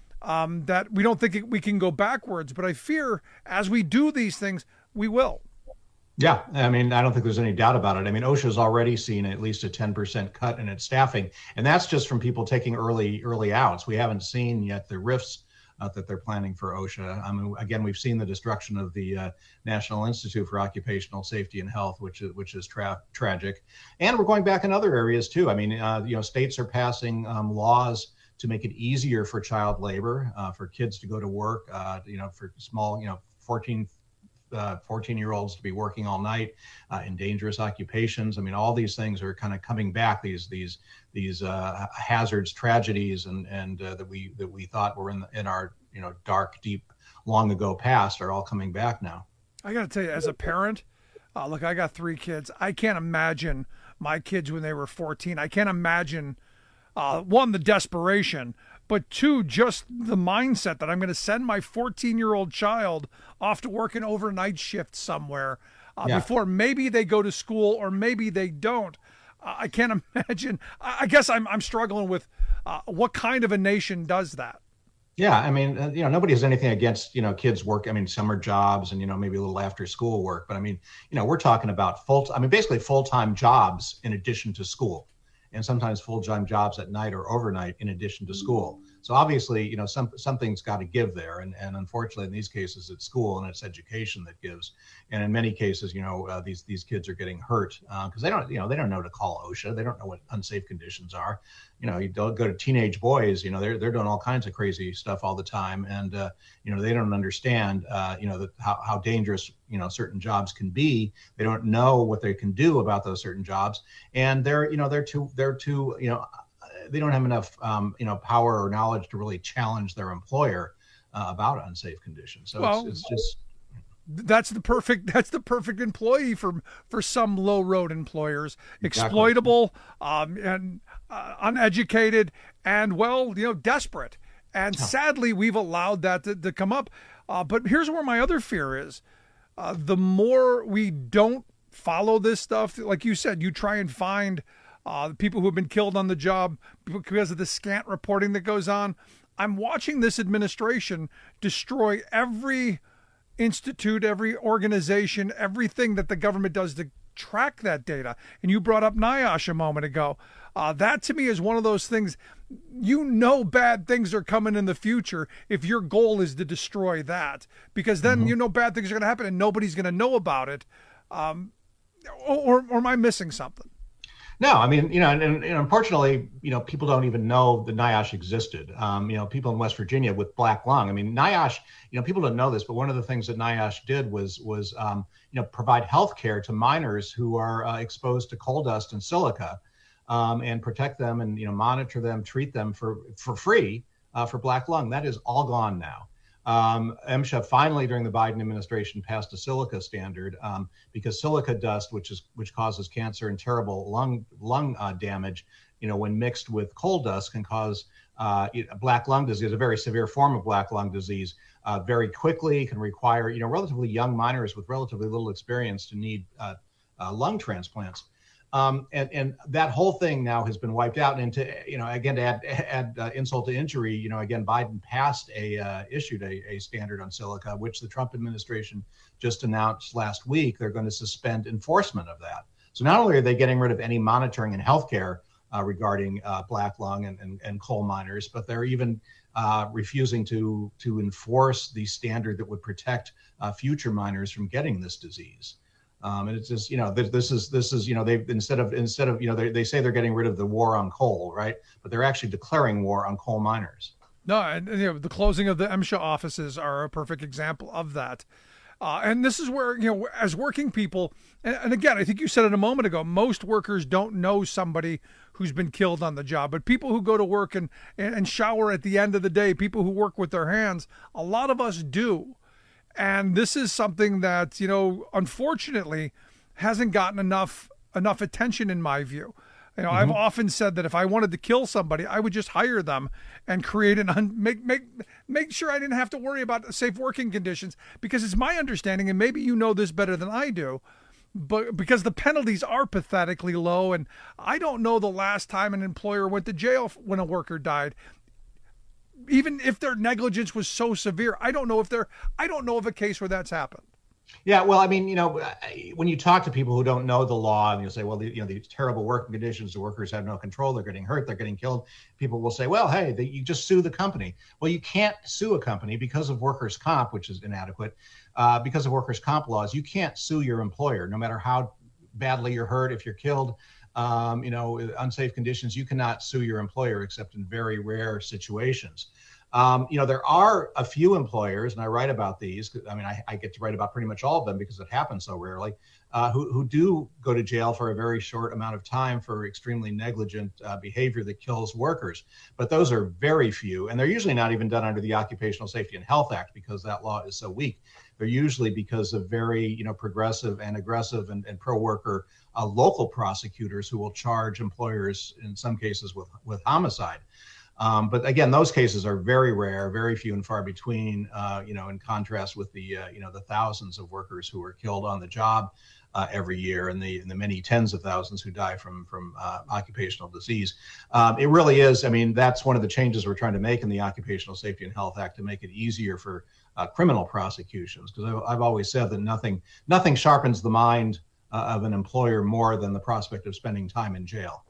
Speaker 12: um, that we don't think it, we can go backwards. But I fear as we do these things, we will.
Speaker 18: Yeah, I mean, I don't think there's any doubt about it. I mean, OSHA's already seen at least a ten percent cut in its staffing, and that's just from people taking early early outs. We haven't seen yet the rifts uh, that they're planning for OSHA. I mean, again, we've seen the destruction of the uh, National Institute for Occupational Safety and Health, which is which is tra- tragic, and we're going back in other areas too. I mean, uh, you know, states are passing um, laws to make it easier for child labor, uh, for kids to go to work, uh, you know, for small, you know, fourteen. Uh, fourteen-year-olds to be working all night uh, in dangerous occupations. I mean, all these things are kind of coming back. These these these uh, hazards, tragedies, and and uh, that we that we thought were in the, in our you know dark, deep, long ago past are all coming back now.
Speaker 12: I got to tell you, as a parent, uh, look, I got three kids. I can't imagine my kids when they were fourteen. I can't imagine uh, one, the desperation. But two, just the mindset that I'm going to send my fourteen-year-old child off to work an overnight shift somewhere uh, yeah. before maybe they go to school or maybe they don't. Uh, I can't imagine. I, I guess I'm I'm struggling with uh, what kind of a nation does that.
Speaker 18: Yeah, I mean, uh, you know, nobody has anything against, you know, kids work. I mean, summer jobs and, you know, maybe a little after school work. But I mean, you know, we're talking about full, I mean, basically full-time jobs in addition to school. And sometimes full-time jobs at night or overnight in addition to school. So obviously, you know, some something's got to give there, and and unfortunately, in these cases, it's school and it's education that gives, and in many cases, you know, uh, these these kids are getting hurt because uh, they don't, you know, they don't know to call OSHA, they don't know what unsafe conditions are. You know, you don't go to teenage boys, you know, they're they're doing all kinds of crazy stuff all the time, and uh, you know, they don't understand, uh, you know, the, how how dangerous, you know, certain jobs can be. They don't know what they can do about those certain jobs, and they're, you know, they're too they're too, you know. They don't have enough, um, you know, power or knowledge to really challenge their employer uh, about unsafe conditions. So well, it's, it's just
Speaker 12: that's the perfect that's the perfect employee for for some low road employers. Exactly. Exploitable, um, and uh, uneducated, and well, you know, desperate. And oh. sadly, we've allowed that to, to come up. Uh, but here's where my other fear is: uh, the more we don't follow this stuff, like you said, you try and find. Uh, the people who have been killed on the job because of the scant reporting that goes on. I'm watching this administration destroy every institute, every organization, everything that the government does to track that data. And you brought up NIOSH a moment ago. Uh, that to me is one of those things, you know, bad things are coming in the future if your goal is to destroy that, because then mm-hmm. you know bad things are going to happen and nobody's going to know about it. Um, or, or am I missing something?
Speaker 18: No, I mean, you know, and, and, and unfortunately, you know, people don't even know that NIOSH existed. Um, you know, people in West Virginia with black lung. I mean, NIOSH, you know, people don't know this, but one of the things that NIOSH did was, was um, you know, provide health care to miners who are uh, exposed to coal dust and silica, um, and protect them and, you know, monitor them, treat them for, for free uh, for black lung. That is all gone now. Um, MSHA finally, during the Biden administration, passed a silica standard um, because silica dust, which is which causes cancer and terrible lung lung uh, damage, you know, when mixed with coal dust, can cause uh, black lung disease, a very severe form of black lung disease, uh, very quickly. Can require, you know, relatively young miners with relatively little experience to need uh, uh, lung transplants. Um, and, and that whole thing now has been wiped out. And to, you know, again, to add, add uh, insult to injury, you know, again, Biden passed a, uh, issued a, a standard on silica, which the Trump administration just announced last week. They're going to suspend enforcement of that. So not only are they getting rid of any monitoring in healthcare uh, regarding uh, black lung and, and, and coal miners, but they're even uh, refusing to, to enforce the standard that would protect uh, future miners from getting this disease. Um, and it's just, you know, this, this is, this is, you know, they've, instead of, instead of, you know, they, they say they're getting rid of the war on coal, right? But they're actually declaring war on coal miners.
Speaker 12: No, and, and you know, the closing of the MSHA offices are a perfect example of that. Uh, and this is where, you know, as working people, and, and again, I think you said it a moment ago, most workers don't know somebody who's been killed on the job, but people who go to work and, and, and shower at the end of the day, people who work with their hands, a lot of us do. And this is something that, you know, unfortunately hasn't gotten enough enough attention in my view. You know, mm-hmm. I've often said that if I wanted to kill somebody, I would just hire them and create an un- make make make sure I didn't have to worry about safe working conditions, because it's my understanding, and maybe you know this better than I do, but because the penalties are pathetically low, and I don't know the last time an employer went to jail when a worker died. Even if their negligence was so severe, I don't know if they're, I don't know of a case where that's happened.
Speaker 18: Yeah, well, I mean, you know, when you talk to people who don't know the law and you say, well, the, you know, these terrible working conditions, the workers have no control, they're getting hurt, they're getting killed. People will say, well, hey, they, you just sue the company. Well, you can't sue a company because of workers' comp, which is inadequate. Uh, because of workers' comp laws, you can't sue your employer, no matter how badly you're hurt. If you're killed, um, you know, unsafe conditions, you cannot sue your employer except in very rare situations. Um, you know, there are a few employers, and I write about these. I mean, I, I get to write about pretty much all of them because it happens so rarely, uh, who, who do go to jail for a very short amount of time for extremely negligent uh, behavior that kills workers. But those are very few, and they're usually not even done under the Occupational Safety and Health Act because that law is so weak. They're usually because of very, you know, progressive and aggressive and, and pro-worker uh, local prosecutors who will charge employers in some cases with, with homicide. Um, but again, those cases are very rare, very few and far between, uh, you know, in contrast with the, uh, you know, the thousands of workers who are killed on the job uh, every year, and the, and the many tens of thousands who die from, from uh, occupational disease. Um, it really is. I mean, that's one of the changes we're trying to make in the Occupational Safety and Health Act to make it easier for uh, criminal prosecutions. Because I've, I've always said that nothing, nothing sharpens the mind uh, of an employer more than the prospect of spending time in jail.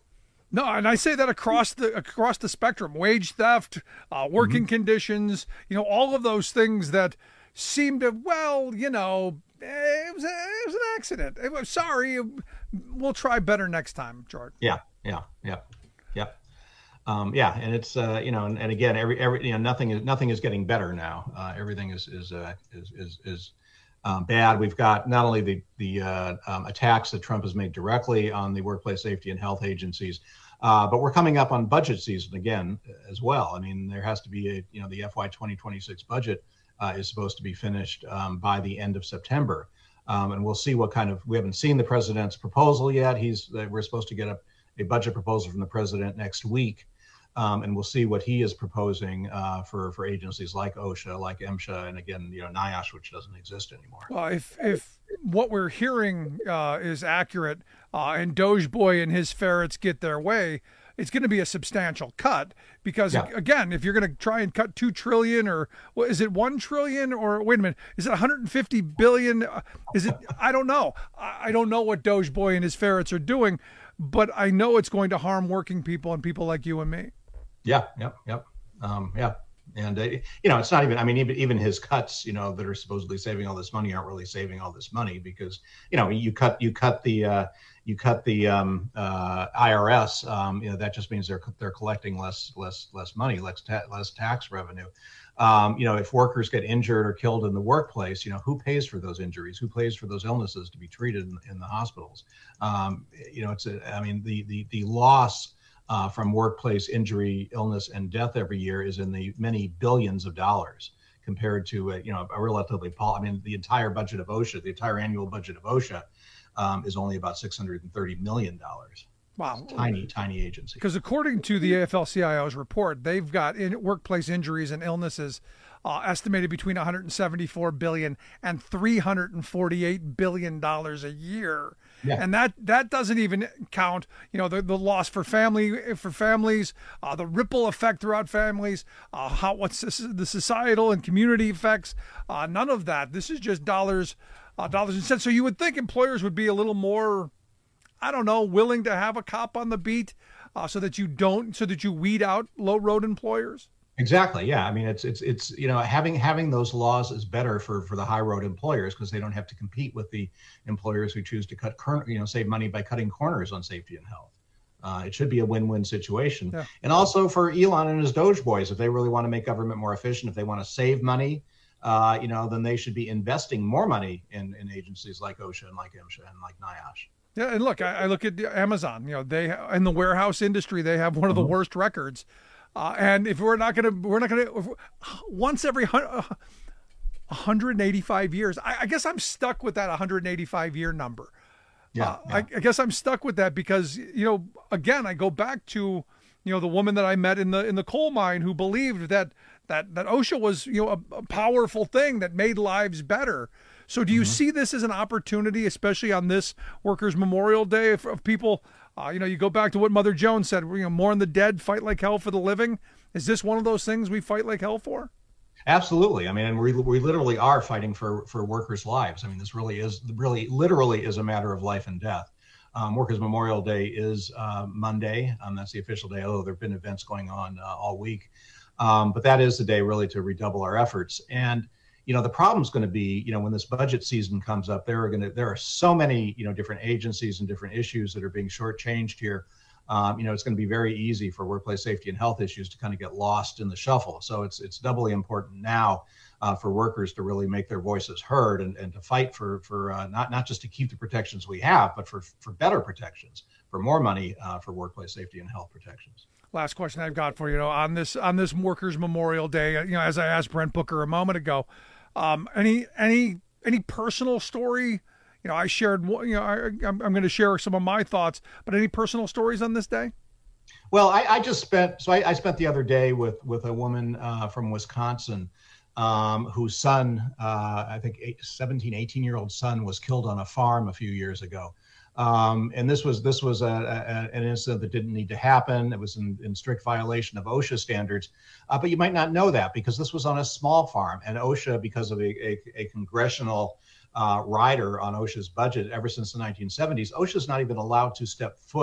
Speaker 12: No, and I say that across the across the spectrum: wage theft, uh, working mm-hmm. conditions, you know, all of those things that seem to, well, you know, it was, a, it was an accident. It was, sorry, we'll try better next time, Jordan.
Speaker 18: Yeah, yeah, yeah, yeah, um, yeah. And it's uh, you know, and, and again, every every you know, nothing is nothing is getting better now. Uh, everything is is uh, is is is. Um, bad. We've got not only the the uh, um, attacks that Trump has made directly on the workplace safety and health agencies, uh, but we're coming up on budget season again as well. I mean, there has to be a, you know, the F Y twenty twenty-six budget uh, is supposed to be finished um, by the end of September, um, and we'll see what kind of. We haven't seen the president's proposal yet. He's uh, we're supposed to get a, a budget proposal from the president next week. Um, and we'll see what he is proposing uh, for for agencies like OSHA, like MSHA, and again, you know, NIOSH, which doesn't exist anymore.
Speaker 12: Well, if if what we're hearing uh, is accurate, uh, and Doge Boy and his ferrets get their way, it's going to be a substantial cut. Because yeah. again, if you're going to try and cut two trillion, or what is it, one trillion, or wait a minute, is it one hundred fifty billion? Is it? I don't know. I don't know what Doge Boy and his ferrets are doing, but I know it's going to harm working people and people like you and me.
Speaker 18: Yeah, yep, yep, um, yeah, and uh, you know, it's not even. I mean, even even his cuts, you know, that are supposedly saving all this money aren't really saving all this money because, you know, you cut you cut the uh, you cut the um, uh, I R S. Um, you know, that just means they're they're collecting less less less money, less ta- less tax revenue. Um, you know, if workers get injured or killed in the workplace, you know, who pays for those injuries? Who pays for those illnesses to be treated in, in the hospitals? Um, you know, it's a, I mean, the the the loss. Uh, from workplace injury, illness, and death every year is in the many billions of dollars compared to, a, you know, a relatively, I mean, the entire budget of OSHA, the entire annual budget of OSHA um, is only about six hundred thirty million dollars.
Speaker 12: Wow.
Speaker 18: Tiny, tiny agency.
Speaker 12: Because according to the A F L C I O's report, they've got in workplace injuries and illnesses uh, estimated between one hundred seventy-four billion dollars and three hundred forty-eight billion dollars a year. Yeah. And that, that doesn't even count, you know, the, the loss for family for families, uh, the ripple effect throughout families, uh, how what's this, the societal and community effects. Uh, none of that. This is just dollars, uh, dollars and cents. So you would think employers would be a little more, I don't know, willing to have a cop on the beat, uh, so that you don't, so that you weed out low road employers.
Speaker 18: Exactly. Yeah. I mean, it's it's it's you know, having having those laws is better for for the high road employers because they don't have to compete with the employers who choose to cut cor- you know save money by cutting corners on safety and health. Uh, it should be a win-win situation. Yeah. And also for Elon and his Doge boys, if they really want to make government more efficient, if they want to save money, uh, you know, then they should be investing more money in in agencies like OSHA and like MSHA and like NIOSH.
Speaker 12: Yeah, and look, I, I look at Amazon. You know, they in the warehouse industry, they have one of the mm-hmm. worst records. Uh, and if we're not going to, we're not going to, once every one hundred eighty-five years, I, I guess I'm stuck with that one hundred eighty-five year number.
Speaker 18: Yeah,
Speaker 12: uh,
Speaker 18: yeah.
Speaker 12: I, I guess I'm stuck with that because, you know, again, I go back to, you know, the woman that I met in the in the coal mine who believed that that that OSHA was, you know, a, a powerful thing that made lives better. So do you mm-hmm. see this as an opportunity, especially on this Workers' Memorial Day, of, of people? Uh, you know, you go back to what Mother Jones said, you know, mourn the dead, fight like hell for the living. Is this one of those things we fight like hell for?
Speaker 18: Absolutely. I mean, and we we literally are fighting for for workers' lives. I mean, this really is really literally is a matter of life and death. Um, Workers' Memorial Day is uh, Monday. Um, that's the official day, although there have been events going on uh, all week. Um, but that is the day really to redouble our efforts. And you know, the problem's going to be, you know, when this budget season comes up, there are going to, there are so many, you know, different agencies and different issues that are being shortchanged here. Um, you know, it's going to be very easy for workplace safety and health issues to kind of get lost in the shuffle. So it's it's doubly important now uh, for workers to really make their voices heard and, and to fight for for uh, not not just to keep the protections we have, but for for better protections, for more money uh, for workplace safety and health protections.
Speaker 12: Last question I've got for you, you know, on this on this Workers' Memorial Day, you know, as I asked Brent Booker a moment ago. Um, any any any personal story? You know, I shared. You know, I, I'm, I'm going to share some of my thoughts. But any personal stories on this day?
Speaker 18: Well, I, I just spent. So I, I spent the other day with with a woman uh, from Wisconsin, um, whose son, uh, I think, eight, seventeen, eighteen year old son, was killed on a farm a few years ago. Um, and this was this was a, a, an incident that didn't need to happen. It was in, in strict violation of OSHA standards. Uh, but you might not know that because this was on a small farm. And OSHA, because of a, a, a congressional uh, rider on OSHA's budget ever since the nineteen seventies, OSHA's not even allowed to step foot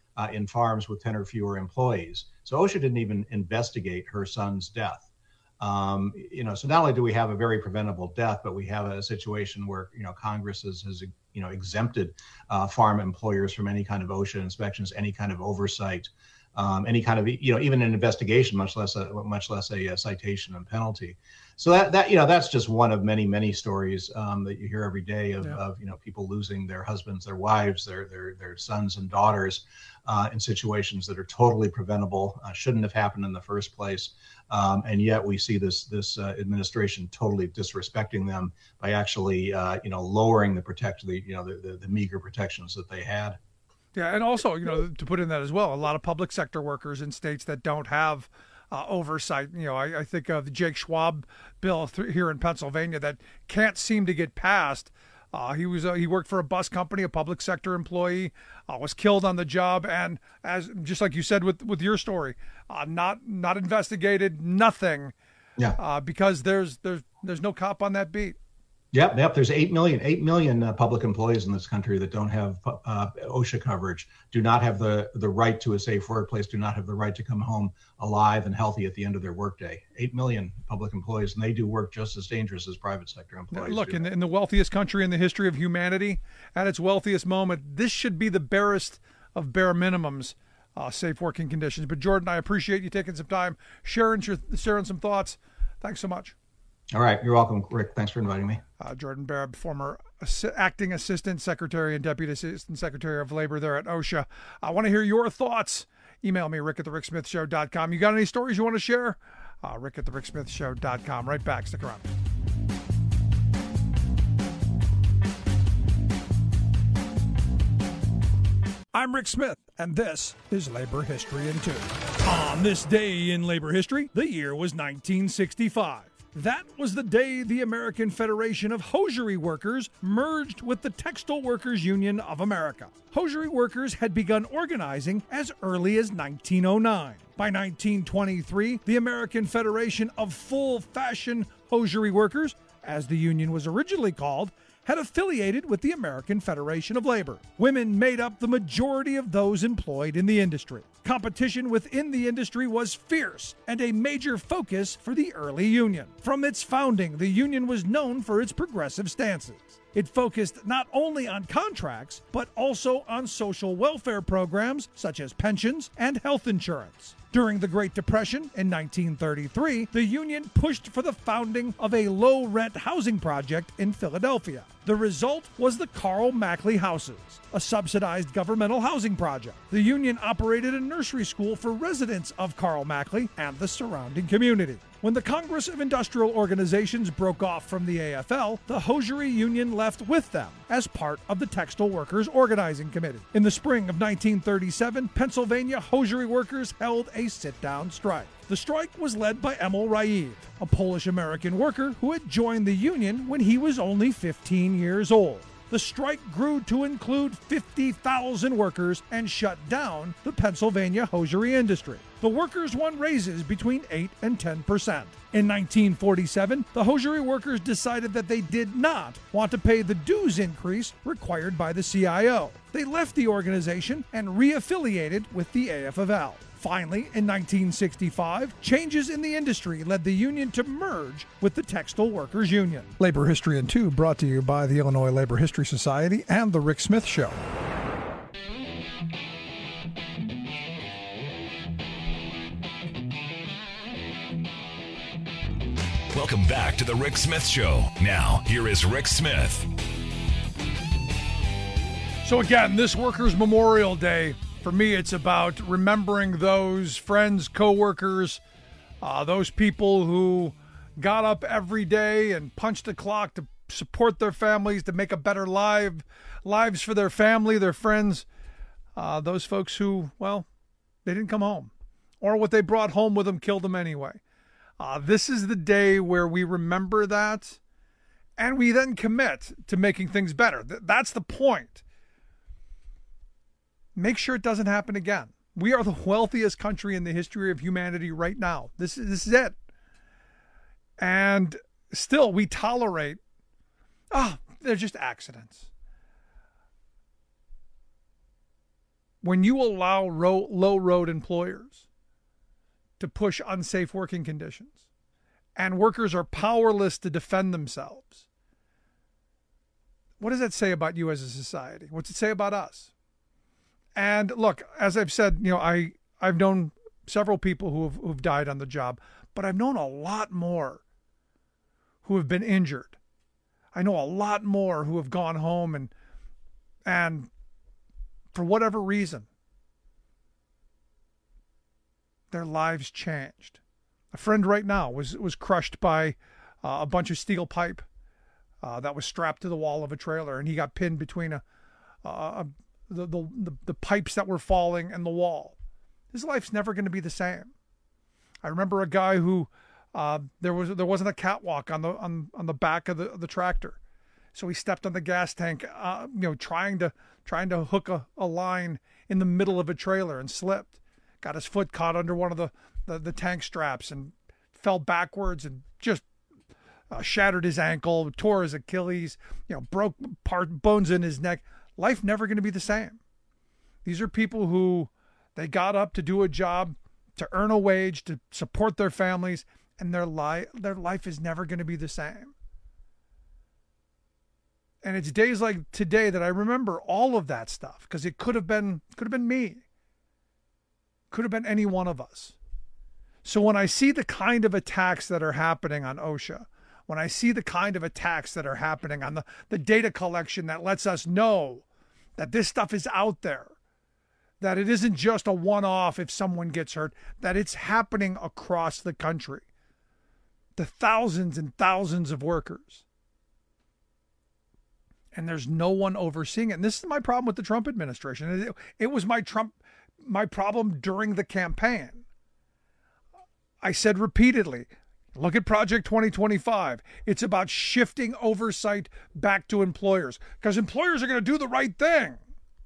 Speaker 18: uh, in farms with ten or fewer employees. So OSHA didn't even investigate her son's death. Um, you know, so not only do we have a very preventable death, but we have a situation where, you know, Congress has, has you know, exempted uh, farm employers from any kind of OSHA inspections, any kind of oversight, um, any kind of, you know, even an investigation, much less a, much less a, a citation and penalty. So that, that, you know, that's just one of many, many stories um, that you hear every day of, yeah. of, you know, people losing their husbands, their wives, their, their, their sons and daughters uh, in situations that are totally preventable, uh, shouldn't have happened in the first place. Um, and yet we see this, this uh, administration totally disrespecting them by actually, uh, you know, lowering the protect, the, you know, the, the, the meager protections that they had.
Speaker 12: Yeah. And also, you know, to put in that as well, a lot of public sector workers in states that don't have Uh, oversight. You know, I, I think of the Jake Schwab bill th- here in Pennsylvania that can't seem to get passed. Uh, he was uh, he worked for a bus company, a public sector employee, uh, was killed on the job, and as just like you said with with your story, uh, not not investigated, nothing.
Speaker 18: Yeah.
Speaker 12: Uh, because there's there's there's no cop on that beat.
Speaker 18: Yep, yep. There's eight million, eight million uh, public employees in this country that don't have uh, OSHA coverage, do not have the the right to a safe workplace, do not have the right to come home alive and healthy at the end of their workday. Eight million public employees, and they do work just as dangerous as private sector employees.
Speaker 12: Look,
Speaker 18: do.
Speaker 12: in the, in the wealthiest country in the history of humanity, at its wealthiest moment, this should be the barest of bare minimums, uh, safe working conditions. But Jordan, I appreciate you taking some time, sharing sharing some thoughts. Thanks so much.
Speaker 18: All right. You're welcome, Rick. Thanks for inviting me.
Speaker 12: Uh, Jordan Barab, former Ass- Acting Assistant Secretary and Deputy Assistant Secretary of Labor there at OSHA. I want to hear your thoughts. Email me, rick at the rick smith show dot com. You got any stories you want to share? Uh, rick at the rick smith show dot com. Right back. Stick around. I'm Rick Smith, and this is Labor History in Two. On this day in labor history, the year was nineteen sixty-five. That was the day the American Federation of Hosiery Workers merged with the Textile Workers Union of America. Hosiery workers had begun organizing as early as nineteen oh nine. By nineteen twenty-three, the American Federation of Full-Fashion Hosiery Workers, as the union was originally called, had affiliated with the American Federation of Labor. Women made up the majority of those employed in the industry. Competition within the industry was fierce and a major focus for the early union. From its founding, the union was known for its progressive stances. It focused not only on contracts, but also on social welfare programs such as pensions and health insurance. During the Great Depression in nineteen thirty-three, the union pushed for the founding of a low-rent housing project in Philadelphia. The result was the Carl Mackley Houses, a subsidized governmental housing project. The union operated a nursery school for residents of Carl Mackley and the surrounding community. When the Congress of Industrial Organizations broke off from the A F L, the Hosiery Union left with them as part of the Textile Workers Organizing Committee. In the spring of nineteen thirty-seven, Pennsylvania hosiery workers held a sit-down strike. The strike was led by Emil Raiv, a Polish-American worker who had joined the union when he was only fifteen years old. The strike grew to include fifty thousand workers and shut down the Pennsylvania hosiery industry. The workers won raises between eight and ten percent. In nineteen forty-seven, the hosiery workers decided that they did not want to pay the dues increase required by the C I O. They left the organization and re-affiliated with the A F L. Finally, in nineteen sixty-five, changes in the industry led the union to merge with the Textile Workers Union. Labor History in Two brought to you by the Illinois Labor History Society and The Rick Smith Show.
Speaker 11: Welcome back to the Rick Smith Show. Now, here is Rick Smith.
Speaker 12: So again, this Workers' Memorial Day, for me, it's about remembering those friends, coworkers, uh, those people who got up every day and punched the clock to support their families, to make a better life, lives for their family, their friends. Uh, those folks who, well, they didn't come home, or what they brought home with them killed them anyway. Uh, this is the day where we remember that, and we then commit to making things better. Th- that's the point. Make sure it doesn't happen again. We are the wealthiest country in the history of humanity right now. This is, this is it. And still, we tolerate, ah, oh, they're just accidents. when you allow ro- low-road employers to push unsafe working conditions and workers are powerless to defend themselves, what does that say about you as a society? What's it say about us? And look, as I've said, you know, I, I've known several people who have who've died on the job, but I've known a lot more who have been injured. I know a lot more who have gone home and and for whatever reason, their lives changed. A friend right now was was crushed by uh, a bunch of steel pipe uh, that was strapped to the wall of a trailer, and he got pinned between a, a, a the, the the the pipes that were falling and the wall. His life's never going to be the same. I remember a guy who uh, there was there wasn't a catwalk on the on on the back of the of the tractor, so he stepped on the gas tank, uh, you know, trying to trying to hook a, a line in the middle of a trailer and slipped, got his foot caught under one of the the, the tank straps and fell backwards and just uh, shattered his ankle, tore his Achilles, you know, broke part bones in his neck. Life never going to be the same. These are people who they got up to do a job, to earn a wage, to support their families, and their life their life is never going to be the same. And it's days like today that I remember all of that stuff, because it could have been could have been me. Could have been any one of us. So when I see the kind of attacks that are happening on OSHA, when I see the kind of attacks that are happening on the, the data collection that lets us know that this stuff is out there, that it isn't just a one-off if someone gets hurt, that it's happening across the country. The thousands and thousands of workers. And there's no one overseeing it. And this is my problem with the Trump administration. It, it was my Trump, my problem during the campaign. I said repeatedly, look at Project twenty twenty-five. It's about shifting oversight back to employers, because employers are going to do the right thing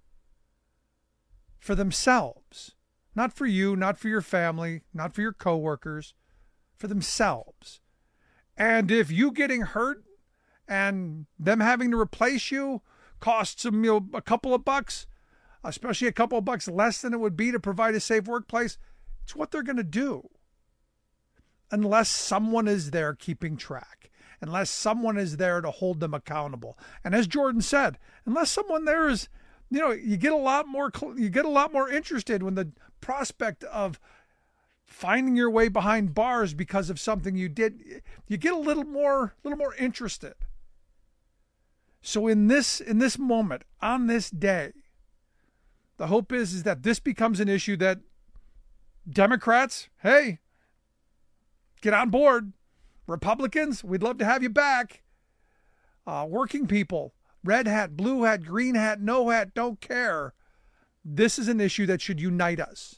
Speaker 12: for themselves, not for you, not for your family, not for your coworkers, for themselves. And if you getting hurt and them having to replace you costs them, you know, a couple of bucks, especially a couple of bucks less than it would be to provide a safe workplace, it's what they're going to do. Unless someone is there keeping track, unless someone is there to hold them accountable. And as Jordan said, unless someone there is, you know, you get a lot more, you get a lot more interested when the prospect of finding your way behind bars because of something you did, you get a little more, little more interested. So in this, in this moment, on this day, the hope is, is that this becomes an issue that Democrats, hey, get on board. Republicans, we'd love to have you back. Uh, working people, red hat, blue hat, green hat, no hat, don't care. This is an issue that should unite us.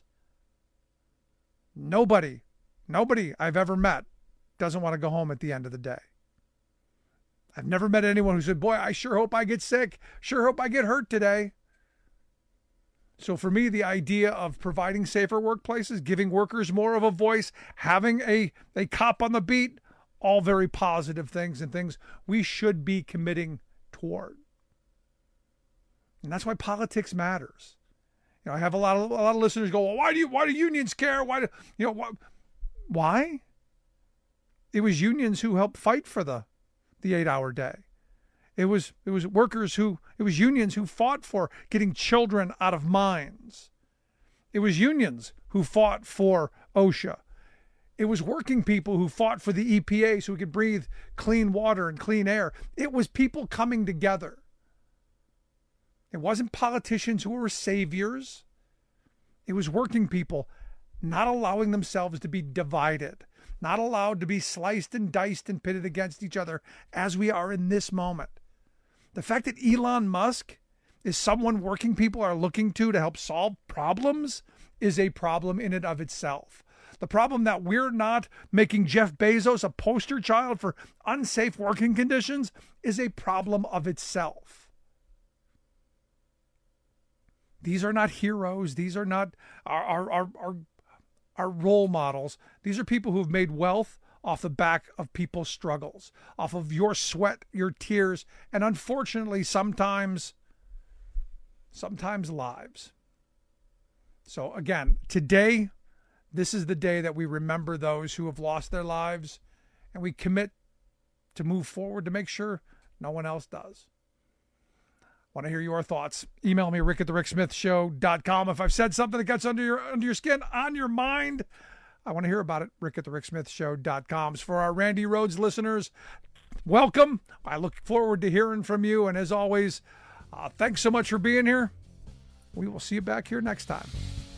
Speaker 12: Nobody, nobody I've ever met doesn't want to go home at the end of the day. I've never met anyone who said, boy, I sure hope I get sick. Sure hope I get hurt today. So for me, the idea of providing safer workplaces, giving workers more of a voice, having a, a cop on the beat, all very positive things and things we should be committing toward. And that's why politics matters. You know, I have a lot of a lot of listeners go, well, why do you why do unions care? Why do you know why? Why? It was unions who helped fight for the the eight-hour day. It was it was workers who, it was unions who fought for getting children out of mines. It was unions who fought for OSHA. It was working people who fought for the E P A so we could breathe clean water and clean air. It was people coming together. It wasn't politicians who were saviors. It was working people not allowing themselves to be divided, not allowed to be sliced and diced and pitted against each other as we are in this moment. The fact that Elon Musk is someone working people are looking to to help solve problems is a problem in and of itself. The problem that we're not making Jeff Bezos a poster child for unsafe working conditions is a problem of itself. These are not heroes. These are not our, our, our, our, our role models. These are people who've made wealth off the back of people's struggles, off of your sweat, your tears, and unfortunately sometimes, sometimes lives. So again, today, this is the day that we remember those who have lost their lives, and we commit to move forward to make sure no one else does. Want to hear your thoughts? Email me, rick at the rick smith show dot com. If I've said something that gets under your under your skin, on your mind, I want to hear about it, rick at the rick smith show dot com. For our Randy Rhodes listeners, welcome. I look forward to hearing from you. And as always, uh, thanks so much for being here. We will see you back here next time.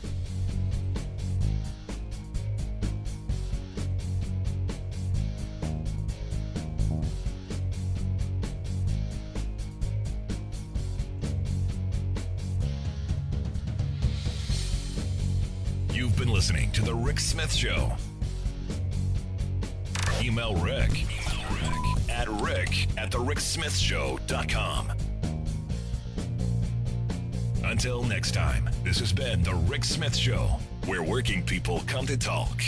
Speaker 11: You've been listening to The Rick Smith Show. Email Rick, Email Rick at rick at the rick smith show dot com. Until next time, this has been The Rick Smith Show, where working people come to talk.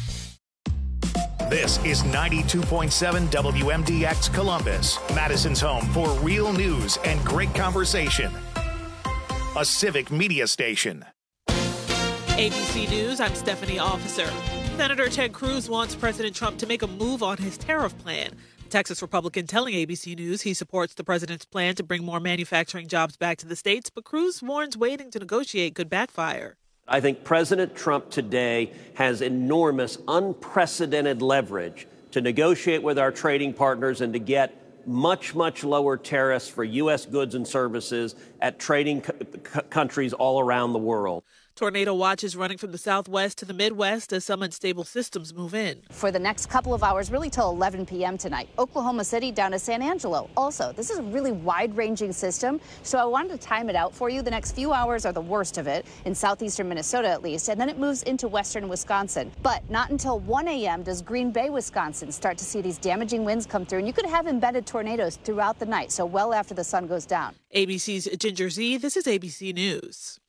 Speaker 1: This is ninety-two point seven W M D X Columbus, Madison's home for real news and great conversation. A civic media station.
Speaker 2: A B C News, I'm Stephanie Officer. Senator Ted Cruz wants President Trump to make a move on his tariff plan. The Texas Republican telling A B C News he supports the president's plan to bring more manufacturing jobs back to the states, but Cruz warns waiting to negotiate could backfire.
Speaker 19: I think President Trump today has enormous, unprecedented leverage to negotiate with our trading partners and to get much, much lower tariffs for U S goods and services at trading co- co- countries all around the world.
Speaker 2: Tornado watch is running from the southwest to the Midwest as some unstable systems move in.
Speaker 20: For the next couple of hours, really till eleven p.m. tonight, Oklahoma City down to San Angelo. Also, this is a really wide-ranging system, so I wanted to time it out for you. The next few hours are the worst of it, in southeastern Minnesota at least, and then it moves into western Wisconsin. But not until one a.m. does Green Bay, Wisconsin start to see these damaging winds come through, and you could have embedded tornadoes throughout the night, so well after the sun goes down.
Speaker 2: A B C's Ginger Z, this is A B C News.